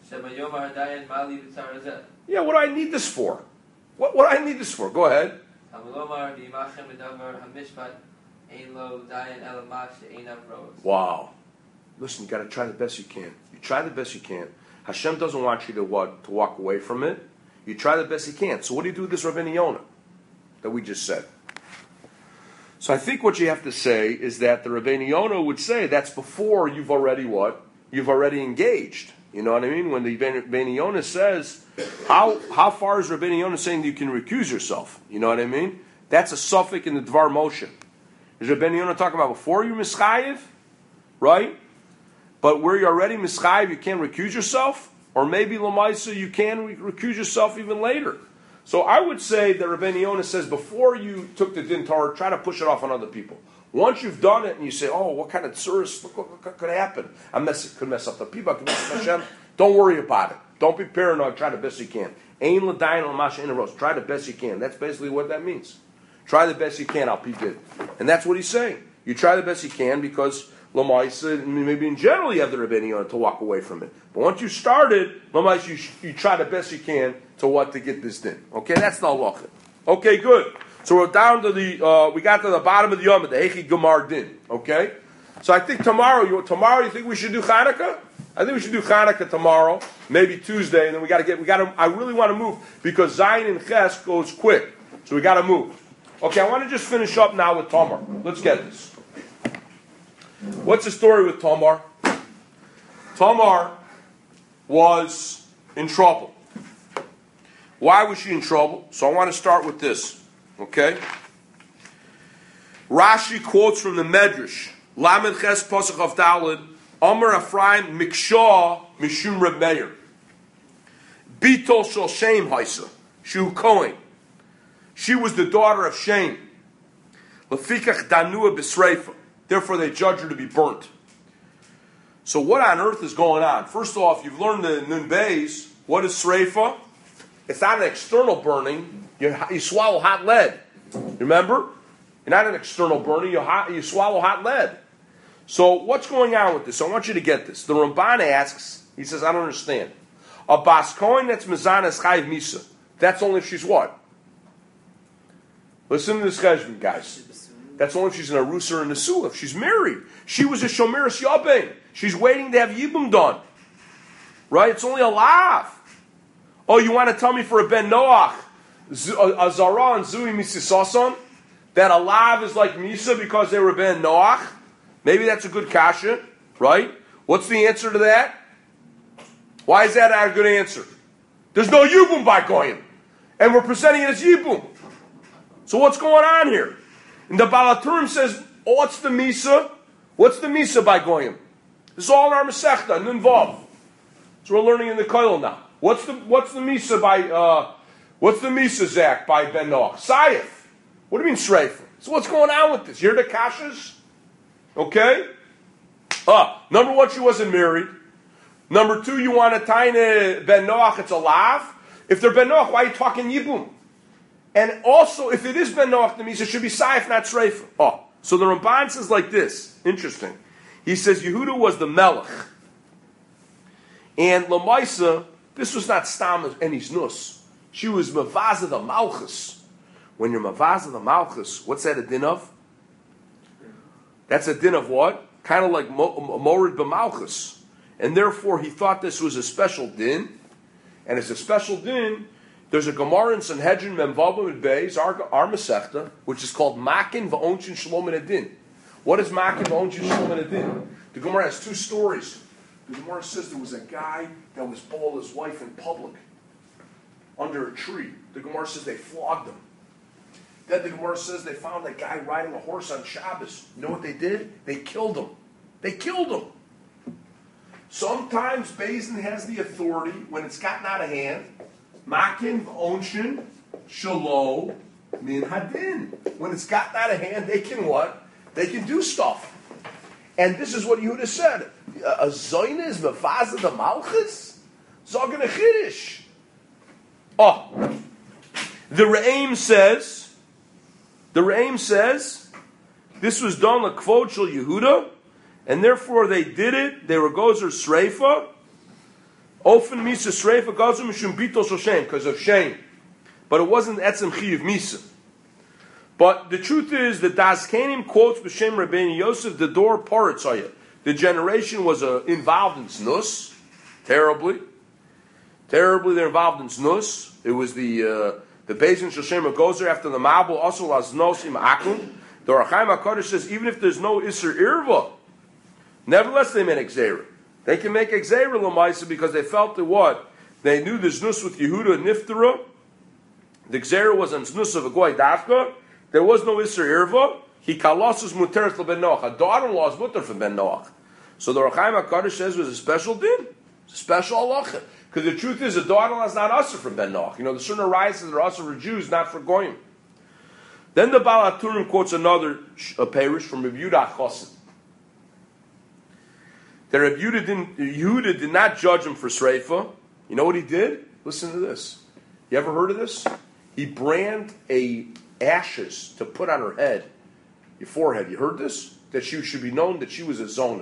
Yeah, what do I need this for? What do I need this for? Go ahead. Wow. Listen, you got to try the best you can. You try the best you can. Hashem doesn't want you to walk away from it. You try the best you can. So what do you do with this Rabbeinu Yonah that we just said? So I think what you have to say is that the Rabbeinu Yonah would say that's before you've already what? You've already engaged. You know what I mean? When the Rabbeinu Yonah says, how far is Rabbeinu Yonah saying that you can recuse yourself? You know what I mean? That's a suffix in the Dvar Moshe. Is Rabbeinu Yonah talking about before you mischayev? Right? But where you're already mischayev, you can't recuse yourself? Or maybe Lamaisa, you can recuse yourself even later. So I would say that Rabbeinu Yonah says before you took the din Torah, try to push it off on other people. Once you've done it and you say, oh, what kind of tsuris, look what could happen. Could mess up the people, could mess up Hashem. Don't worry about it. Don't be paranoid. Try the best you can. Ain l'dayin l'masha in a roast. Try the best you can. That's basically what that means. Try the best you can, Al Pi did. And that's what he's saying. You try the best you can because Lamaisa, maybe in general you have the Rabbeinu Yonah to walk away from it. But once you started, Lamaisa, you try the best you can to get this din. Okay, that's the halacha. Okay, good. So we're down to we got to the bottom of the Yom, the Hechi Gemar din. Okay? So I think tomorrow you think we should do Chanukah? I think we should do Chanukah tomorrow, maybe Tuesday, and then I really want to move because Zion and Ches goes quick. So we got to move. Okay, I want to just finish up now with Tamar. Let's get this. What's the story with Tamar? Tamar was in trouble. Why was she in trouble? So I want to start with this. Okay? Rashi quotes from the Medrash. Lamed Ches Pasach of Daled. Amar Ephraim Mikshaw Mishum Reb Meir. Bitol Shel Shem Haisa. Shu Kohen. She was the daughter of Shem. Lefikach Danua B'Sreifa. Therefore they judged her to be burnt. So what on earth is going on? First off, you've learned the Nun Beis. What is Sreifa? It's not an external burning. You swallow hot lead. Remember? You're not an external burning. You swallow hot lead. So what's going on with this? I want you to get this. The Ramban asks, he says, I don't understand. A bas kohen that's mezanas chayiv misa. That's only if she's what? Listen to this cheshbon, guys. That's only if she's an arusa or a nesua. If she's married. She was a shomeris yabin. She's waiting to have yibum done. Right? It's only a lav. Oh, you want to tell me for a ben Noach, a zara and zui misisason, that a lav is like misa because they were ben Noach? Maybe that's a good kasha, right? What's the answer to that? Why is that a good answer? There's no yibum by goyim, and we're presenting it as yibum. So what's going on here? And the Balaturim says, oh, what's the misa? What's the misa by goyim? This is all in our Masechta, Nun-Vav. So we're learning in the Koil now. What's the misa by what's the misa Zach by Ben Noach? Sayif. What do you mean Shreif? So what's going on with this? You're the kashas? Okay? Number one, she wasn't married. Number two, you want to tie in Ben Noach, it's a lav. If they're Ben Noach, why are you talking Yibum? And also, if it is Ben Noach, the misa should be Saif, not Shreif. So the Ramban says like this. Interesting. He says Yehuda was the Melech. And Lamaisa, this was not Stam and his Nus. She was Mavaza the Malchus. When you're Mavaza the Malchus, what's that a din of? That's a din of what? Kind of like Morid b'Malchus. And therefore he thought this was a special din. And it's a special din. There's a Gemara in Sanhedrin Memvavim and Beis, our Masechta, which is called Makin v'Onshin Shalom and Adin. What is Makin v'Onshin Shalom and Adin? The Gemara has two stories. The Gemara says there was a guy that was bald his wife in public under a tree. The Gemara says they flogged him. Then the Gemara says they found that guy riding a horse on Shabbos. You know what they did? They killed him. They killed him. Sometimes Bezdin has the authority when it's gotten out of hand. Makin v'Onshin Shalom min hadin. When it's gotten out of hand, they can what? They can do stuff. And this is what Yehuda said. A zoyne is mefaza the malchus? Zogan a chiddush. The Re'im says, this was done l'kvod shel Yehuda, and therefore they did it. They were gozer sreifa. Ofen misa sreifa gozer mishum bitol shel shem, because of shame. But it wasn't etzem chiyuv misa. But the truth is that Dazkanim quotes b'shem Rabbeinu Yosef the door poritzayah. The generation was involved in znus, terribly. Terribly, they're involved in znus. It was the Beis Shel Shem Gozer after the Mabul also laznos im akun. The Rachaim HaKadosh says even if there's no Isser Irva, nevertheless they made Exera. They can make Exera L'maisa because they felt that what? They knew the znus with Yehuda and Niftara. The Exera was on znus of a Goy Dafka. There was no Isser Irva. He kalosus muteres leBen Noach. A daughter-in-law is muter for Ben Noach. So the Rachaim HaKadosh says it was a special din. Special halacha. Because the truth is, a daughter-in-law is not usher for Ben Noach. The Sunnah writes that they're usher for Jews, not for Goyim. Then the Baal HaTurim quotes another parish from Reb Yehuda Chosid. That Reb Yehuda did not judge him for Sreifa. You know what he did? Listen to this. You ever heard of this? He brand ashes to put on her head, your forehead. You heard this? That she should be known that she was a Zona.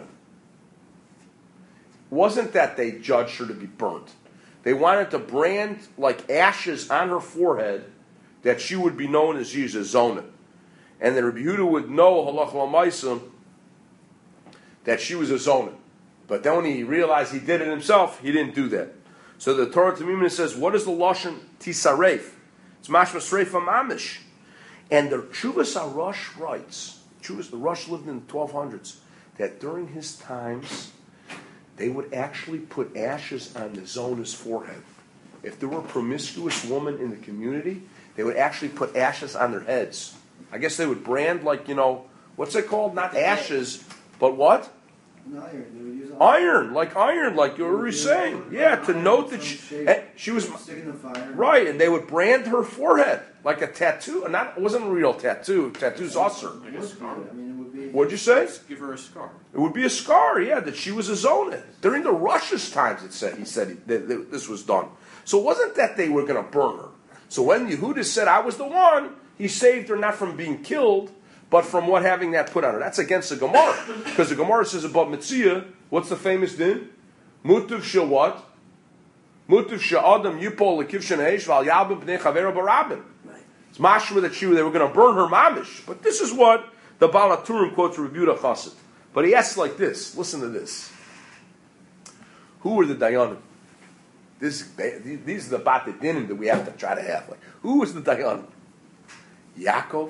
It wasn't that they judged her to be burnt. They wanted to brand like ashes on her forehead that she would be known as she's a Zona. And then Rabbi Yehuda would know, halach l'maisa, that she was a Zona. But then when he realized he did it himself, he didn't do that. So the Torah Tamimim says, what is the Lashon Tisaref? It's Mashma Sreifa Mamish. And the Chuvas HaRosh writes, the Rosh lived in the 1200s, that during his times, they would actually put ashes on the Zona's forehead. If there were a promiscuous woman in the community, they would actually put ashes on their heads. I guess they would brand what's it called? Not ashes, but what? Iron. They would use iron, like you were already saying. Yeah, to note that she was sticking the fire. Right, and they would brand her forehead like a tattoo. And it wasn't a real tattoo. Tattoo's usher. Like a scar. I mean, it would be. What'd you say? Give her a scar. It would be a scar, yeah, that she was a Zona. During the Russia's times, he said that this was done. So it wasn't that they were going to burn her. So when Yehuda said, I was the one, he saved her not from being killed, but from having that put on her. That's against the Gemara. Because the Gemara says about Metzia, what's the famous din? Mutuv she what? Mutuv she adam yipol lekiv sheneish val yalbim b'nei chavera barabim. It's mashma that they were going to burn her mamish. But this is what the Baal HaTurim quotes Reb Yehuda Chassid. But he asks like this. Listen to this. Who were the Dayanim? These are the Bat Dinim that we have to try to have. Like, who was the Dayanim? Yaakov,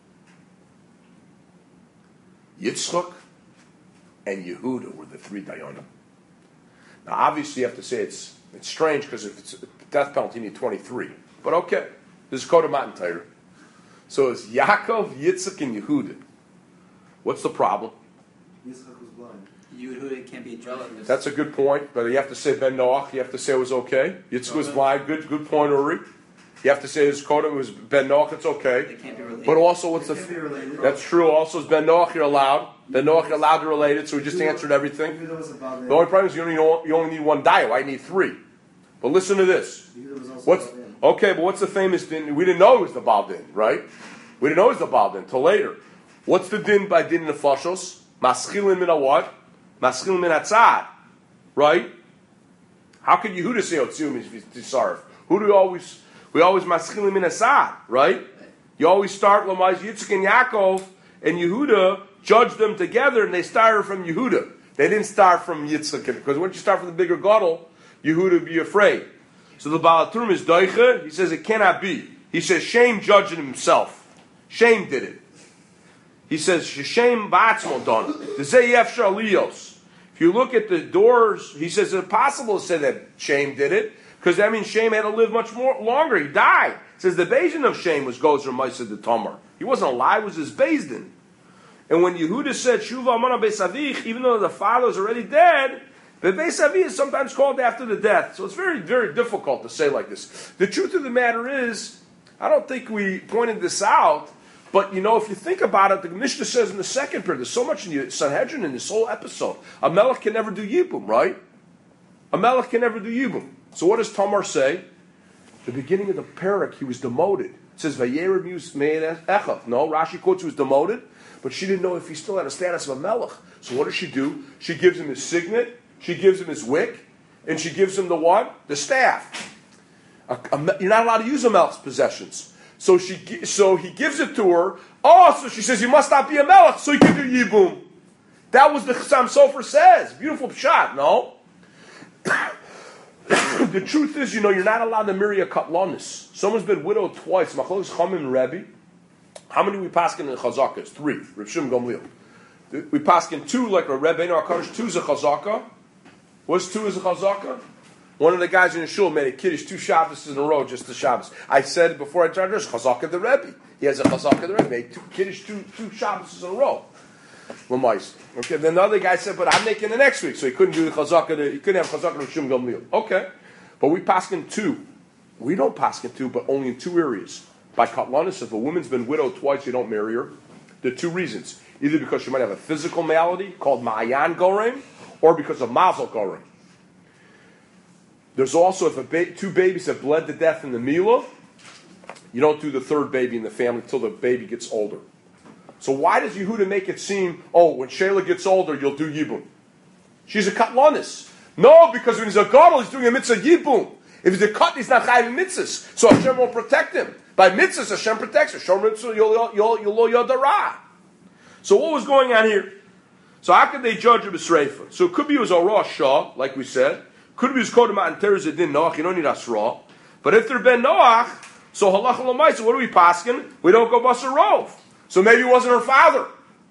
Yitzchak, and Yehuda were the three Dayanim. Now, obviously, you have to say it's strange because if it's a death penalty, you need 23. But okay, this is Kodesh Matan Torah. So it's Yaakov, Yitzchak, and Yehuda. What's the problem? Yitzchak was blind. Yehuda can't be relatives. That's a good point, but you have to say Ben Noach. You have to say it was okay. Yitzchak was blind. Good point, Uri. You have to say his Kodesh was Ben Noach. It's okay. They can't be related. But also, what's They can't be related. That's true. Also, it's Ben Noach. You're allowed. Ben Noach, you're allowed to relate it. So we just answered everything. Yehuda was about The only problem is you only need one dayo. I need three. But listen to this. Yehuda was also What's about him. okay? But what's the famous din? We didn't know it was the Baal din, right? We didn't know it was the Baal din till later. What's the din by din nefashos? Maschilin min what? Maschilin min atzad, right? How could Yehuda say otzium if he's disarf? Who do we always maschilin min atzad, right? You always start Lamaz Yitzchak and Yaakov and Yehuda, judge them together, and they started from Yehuda. They didn't start from Yitzchak, because once you start from the bigger gadol, Yehuda would be afraid. So the Baal HaTurim is doiche. He says it cannot be. He says Shem judged it himself. Shem did it. He says Shem ba'atzmo done. If you look at the doors, he says it's impossible to say that Shem did it, because that means Shem had to live much more longer. He died. It says the Beis of Shem was Gozer Maisa de Tamar. He wasn't alive, it was his Beis Din. And when Yehuda said Shuva Amana Beis Avich, even though the father is already dead, the Beis Avich is sometimes called after the death. So it's very, very difficult to say like this. The truth of the matter is, I don't think we pointed this out, but if you think about it, the Mishnah says in the second period, there's so much in the Sanhedrin in this whole episode. A melech can never do Yibum, right? A melech can never do Yibum. So what does Tamar say? The beginning of the parak, he was demoted. It says, Vayerim Yus Me'ed Echav. No, Rashi quotes he was demoted, but she didn't know if he still had a status of a melech. So what does she do? She gives him his signet, she gives him his wick, and she gives him the what? The staff. You're not allowed to use a melech's possessions. So he gives it to her. Oh, so she says, you must not be a melech, so you can do Yibum. That was the Chassam Sofer says. Beautiful pshat, no? The truth is, you're not allowed to marry a katlonis. Someone's been widowed twice. Machlokes Chamim and Rebbe. How many we paskin in Chazakas? 3. Reb Shimon Gamliel. We paskin 2 like a Rebbe in our Kaddish. 2 is a Chazaka. What's 2 is a Chazaka? One of the guys in the shul made a kiddush 2 Shabbos in a row, just the Shabbos. I said before I tried this, Chazaka the Rebbe. He has a Chazaka the Rebbe. Made 2 kiddush 2 Shabbos in a row. Okay, then the other guy said, but I'm making the next week, so he couldn't do the Chazaka. He couldn't have Chazaka of Shum Gamliel. Okay, But we paskin two. We don't paskin two, but only in two areas. By katlanis, if a woman's been widowed twice, you don't marry her. There are two reasons. Either because she might have a physical malady called ma'ayan gorem, or because of mazel gorem. There's also, if two babies have bled to death in the milah, you don't do the third baby in the family until the baby gets older. So why does Yehuda make it seem, when Shayla gets older, you'll do yibum? She's a katlanis. No, because when he's a gadol, he's doing a mitzvah yibum. If he's a cut, he's not chayiv mitzvahs. So Hashem will protect him. By mitzvahs, Hashem protects her. Shom mitzvah yolo yodara. So what was going on here? So how could they judge a b'sreifa? So it could be it was a raw shah, like we said. Could be it was kodem and teres din noach. You don't need asra. But if they're ben noach, so halacha l'maisa, what do we paskin? We don't go basar rov. So maybe it wasn't her father.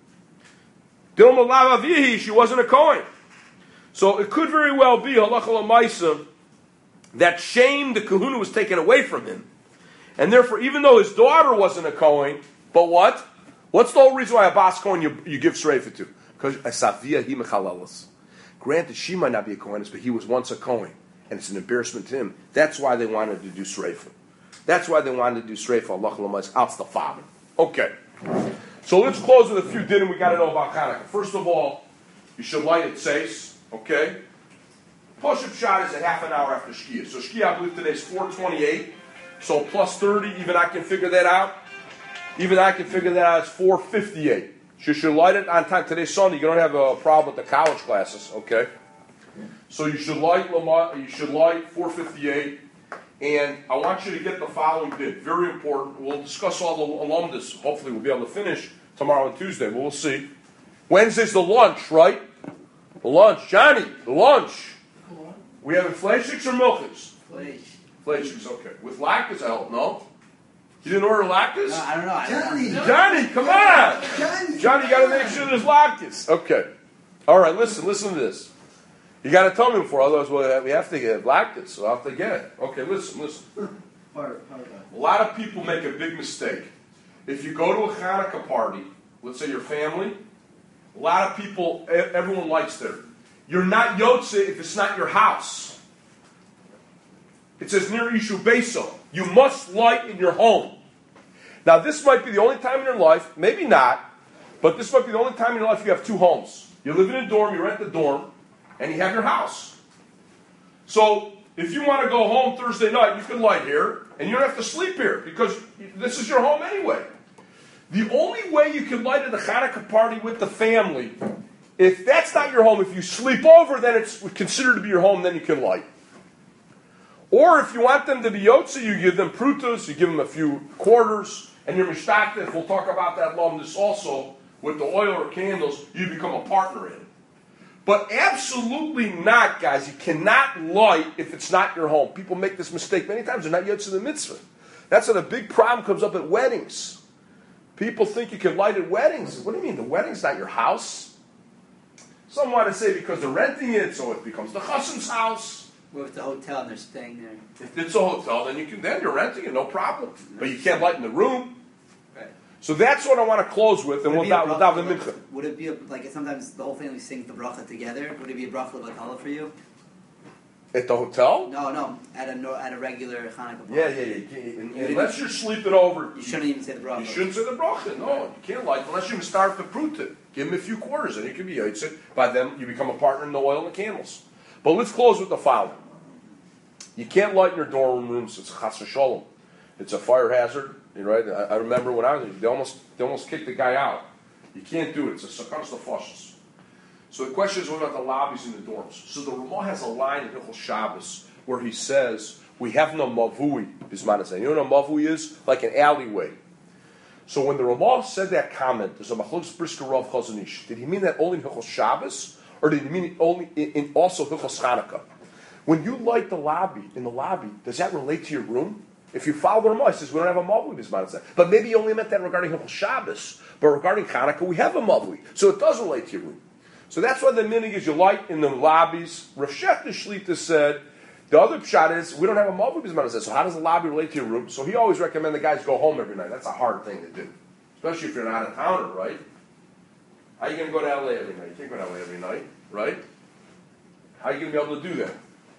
Dilma lav avihi, she wasn't a Kohen. So it could very well be halacha l'maisa that shame, the kahuna, was taken away from him. And therefore, even though his daughter wasn't a Kohen, but what? What's the whole reason why a Bas Kohen you give Shreifa to? Because Asavia hi mechalalas. Granted, she might not be a Koheness, but he was once a Kohen. And it's an embarrassment to him. That's why they wanted to do Shreifa. That's why they wanted to do Shreifa, Allah L'mais, out the father. Okay. So let's close with a few dinim we got to know about Hanukkah. First of all, you should light it says, okay? Push-up shot is a half an hour after Shkia. So Shkia, I believe today is 4:28. So plus 30, even I can figure that out. Even I can figure that out. It's 4:58. You should light it on time. Today's Sunday. You don't have a problem with the college classes, okay? So you should light 4:58. And I want you to get the following bit. Very important. We'll discuss all the alumnus. Hopefully we'll be able to finish tomorrow and Tuesday. But we'll see. Wednesday's the lunch, right? The lunch. Johnny, the lunch. We have fleischiks or milchiks? Fleischiks, okay. With lactose, I hope, no? You didn't order lactose? No, I don't know. Johnny, come on! Johnny, you got to make sure there's lactose. Okay. All right, listen to this. You got to tell me before, otherwise we have to get lactose, so I'll have to get it. Okay, listen. A lot of people make a big mistake. If you go to a Hanukkah party, let's say your family, a lot of people, everyone likes there. You're not Yotze if it's not your house. It says near Ishu Beso. You must light in your home. Now this might be the only time in your life, maybe not, but this might be the only time in your life you have two homes. You live in a dorm, you rent the dorm, and you have your house. So if you want to go home Thursday night, you can light here, and you don't have to sleep here, because this is your home anyway. The only way you can light at the Hanukkah party with the family, if that's not your home, if you sleep over, then it's considered to be your home, then you can light. Or if you want them to be Yotze, you give them prutas, you give them a few quarters, and you're mishtaktif, we'll talk about that this also, with the oil or candles, you become a partner in it. But absolutely not, guys. You cannot light if it's not your home. People make this mistake many times. They're not Yotze the mitzvah. That's when a big problem comes up at weddings. People think you can light at weddings. What do you mean? The wedding's not your house. Some want to say because they're renting it, so it becomes the chassan's house. Or if it's a hotel and they're staying there. If it's a hotel, then you're renting it, no problem. But you can't light in the room. Right. So that's what I want to close with, and we'll dive the mincha. Would it be like sometimes the whole family sings the bracha together? Would it be a bracha levatala for you? At the hotel? No, at a regular Hanukkah party. Yeah. Unless you're sleeping over, You shouldn't even say the bracha. You shouldn't say the bracha. No, you can't light unless you start the pruta. Give them a few quarters, and it can be Yotze. By then, you become a partner in the oil and the candles. But let's close with the following. You can't light in your dorm rooms. It's chas v'sholom. It's a fire hazard. Right? I remember when I was there, they almost kicked the guy out. You can't do it. It's a sakanas nefashos. So the question is, what about the lobbies in the dorms? So the Ramah has a line in Hilchos Shabbos where he says, we have no mavui bismanaseh. You know what a mavui is? Like an alleyway. So when the Ramah said that comment, there's a machlokes brisker Rav Chazon Ish. Did he mean that only in Hilchos Shabbos? Or did he mean it only in also Hilchos Chanukah? When you light the lobby, does that relate to your room? If you follow the Ramah, he says we don't have a mavui bismanaseh. But maybe you only meant that regarding Hilchos Shabbos. But regarding Chanukah, we have a mavui. So it does relate to your room. So that's why the minig is you light in the lobbies. Rav Shechter Shlita said, the other pshat is, we don't have a mavui bismanaseh. So how does the lobby relate to your room? So he always recommended the guys go home every night. That's a hard thing to do. Especially if you're an out-of-towner, right? How are you going to go to LA every night? You can't go to LA every night, right? How are you going to be able to do that?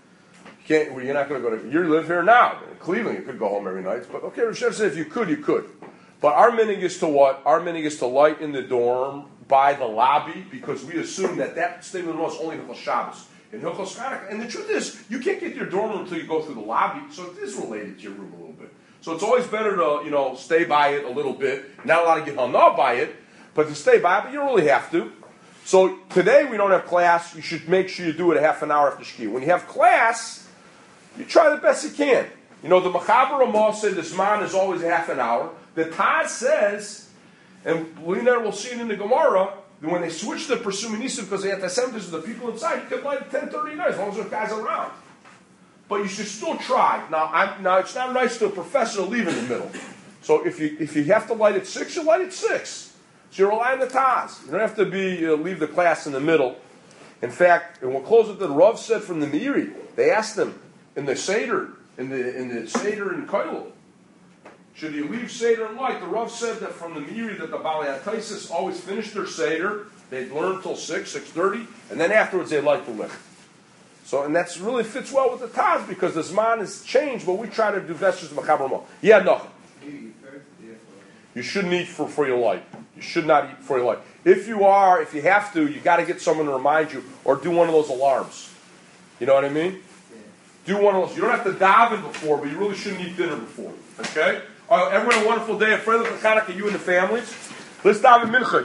You're not going to go to. You live here now in Cleveland. You could go home every night, but okay. Rosh said if you could, you could. But our minhag is to what? Our minhag is to light in the dorm by the lobby because we assume that thing of the most only Hilchos Shabbos and Hilchos Chanukah. And the truth is, you can't get to your dorm room until you go through the lobby. So it is related to your room a little bit. So it's always better to stay by it a little bit. Not allowed to get hung up by it, but to stay by it. But you don't really have to. So today we don't have class. You should make sure you do it a half an hour after Shkia. When you have class, you try the best you can. The Mechaber Ramah said the Zman is always a half an hour. The Taz says, and we'll see it in the Gemara, that when they switched to Pursuing Nisim because they had to send this to the people inside, you could light at 10:30 as long as there's guys around. But you should still try. Now it's not nice to a professor to leave in the middle. So if you have to light at 6, you light at 6. So you rely on the Taz. You don't have to leave the class in the middle. In fact, and we'll close with the Rav said from the Meiri. They asked him in the Seder, in the Seder in Koilel, should you leave Seder and light? The Rav said that from the Meiri that the Balei HaTaisis always finished their Seder. They'd learn till 6:30, and then afterwards they light the limit. So, and that's really fits well with the Taz because the Zman has changed, but we try to do Vestures of Mechaber Ramah. Yeah, no. You shouldn't eat for your light. You should not eat for your light. If you have to, you got to get someone to remind you, or do one of those alarms. You know what I mean? Do one of those. You don't have to daven before, but you really shouldn't eat dinner before. Okay? All right, everyone, a wonderful day. A friendly Chanukah, you and the families. Let's daven mincha.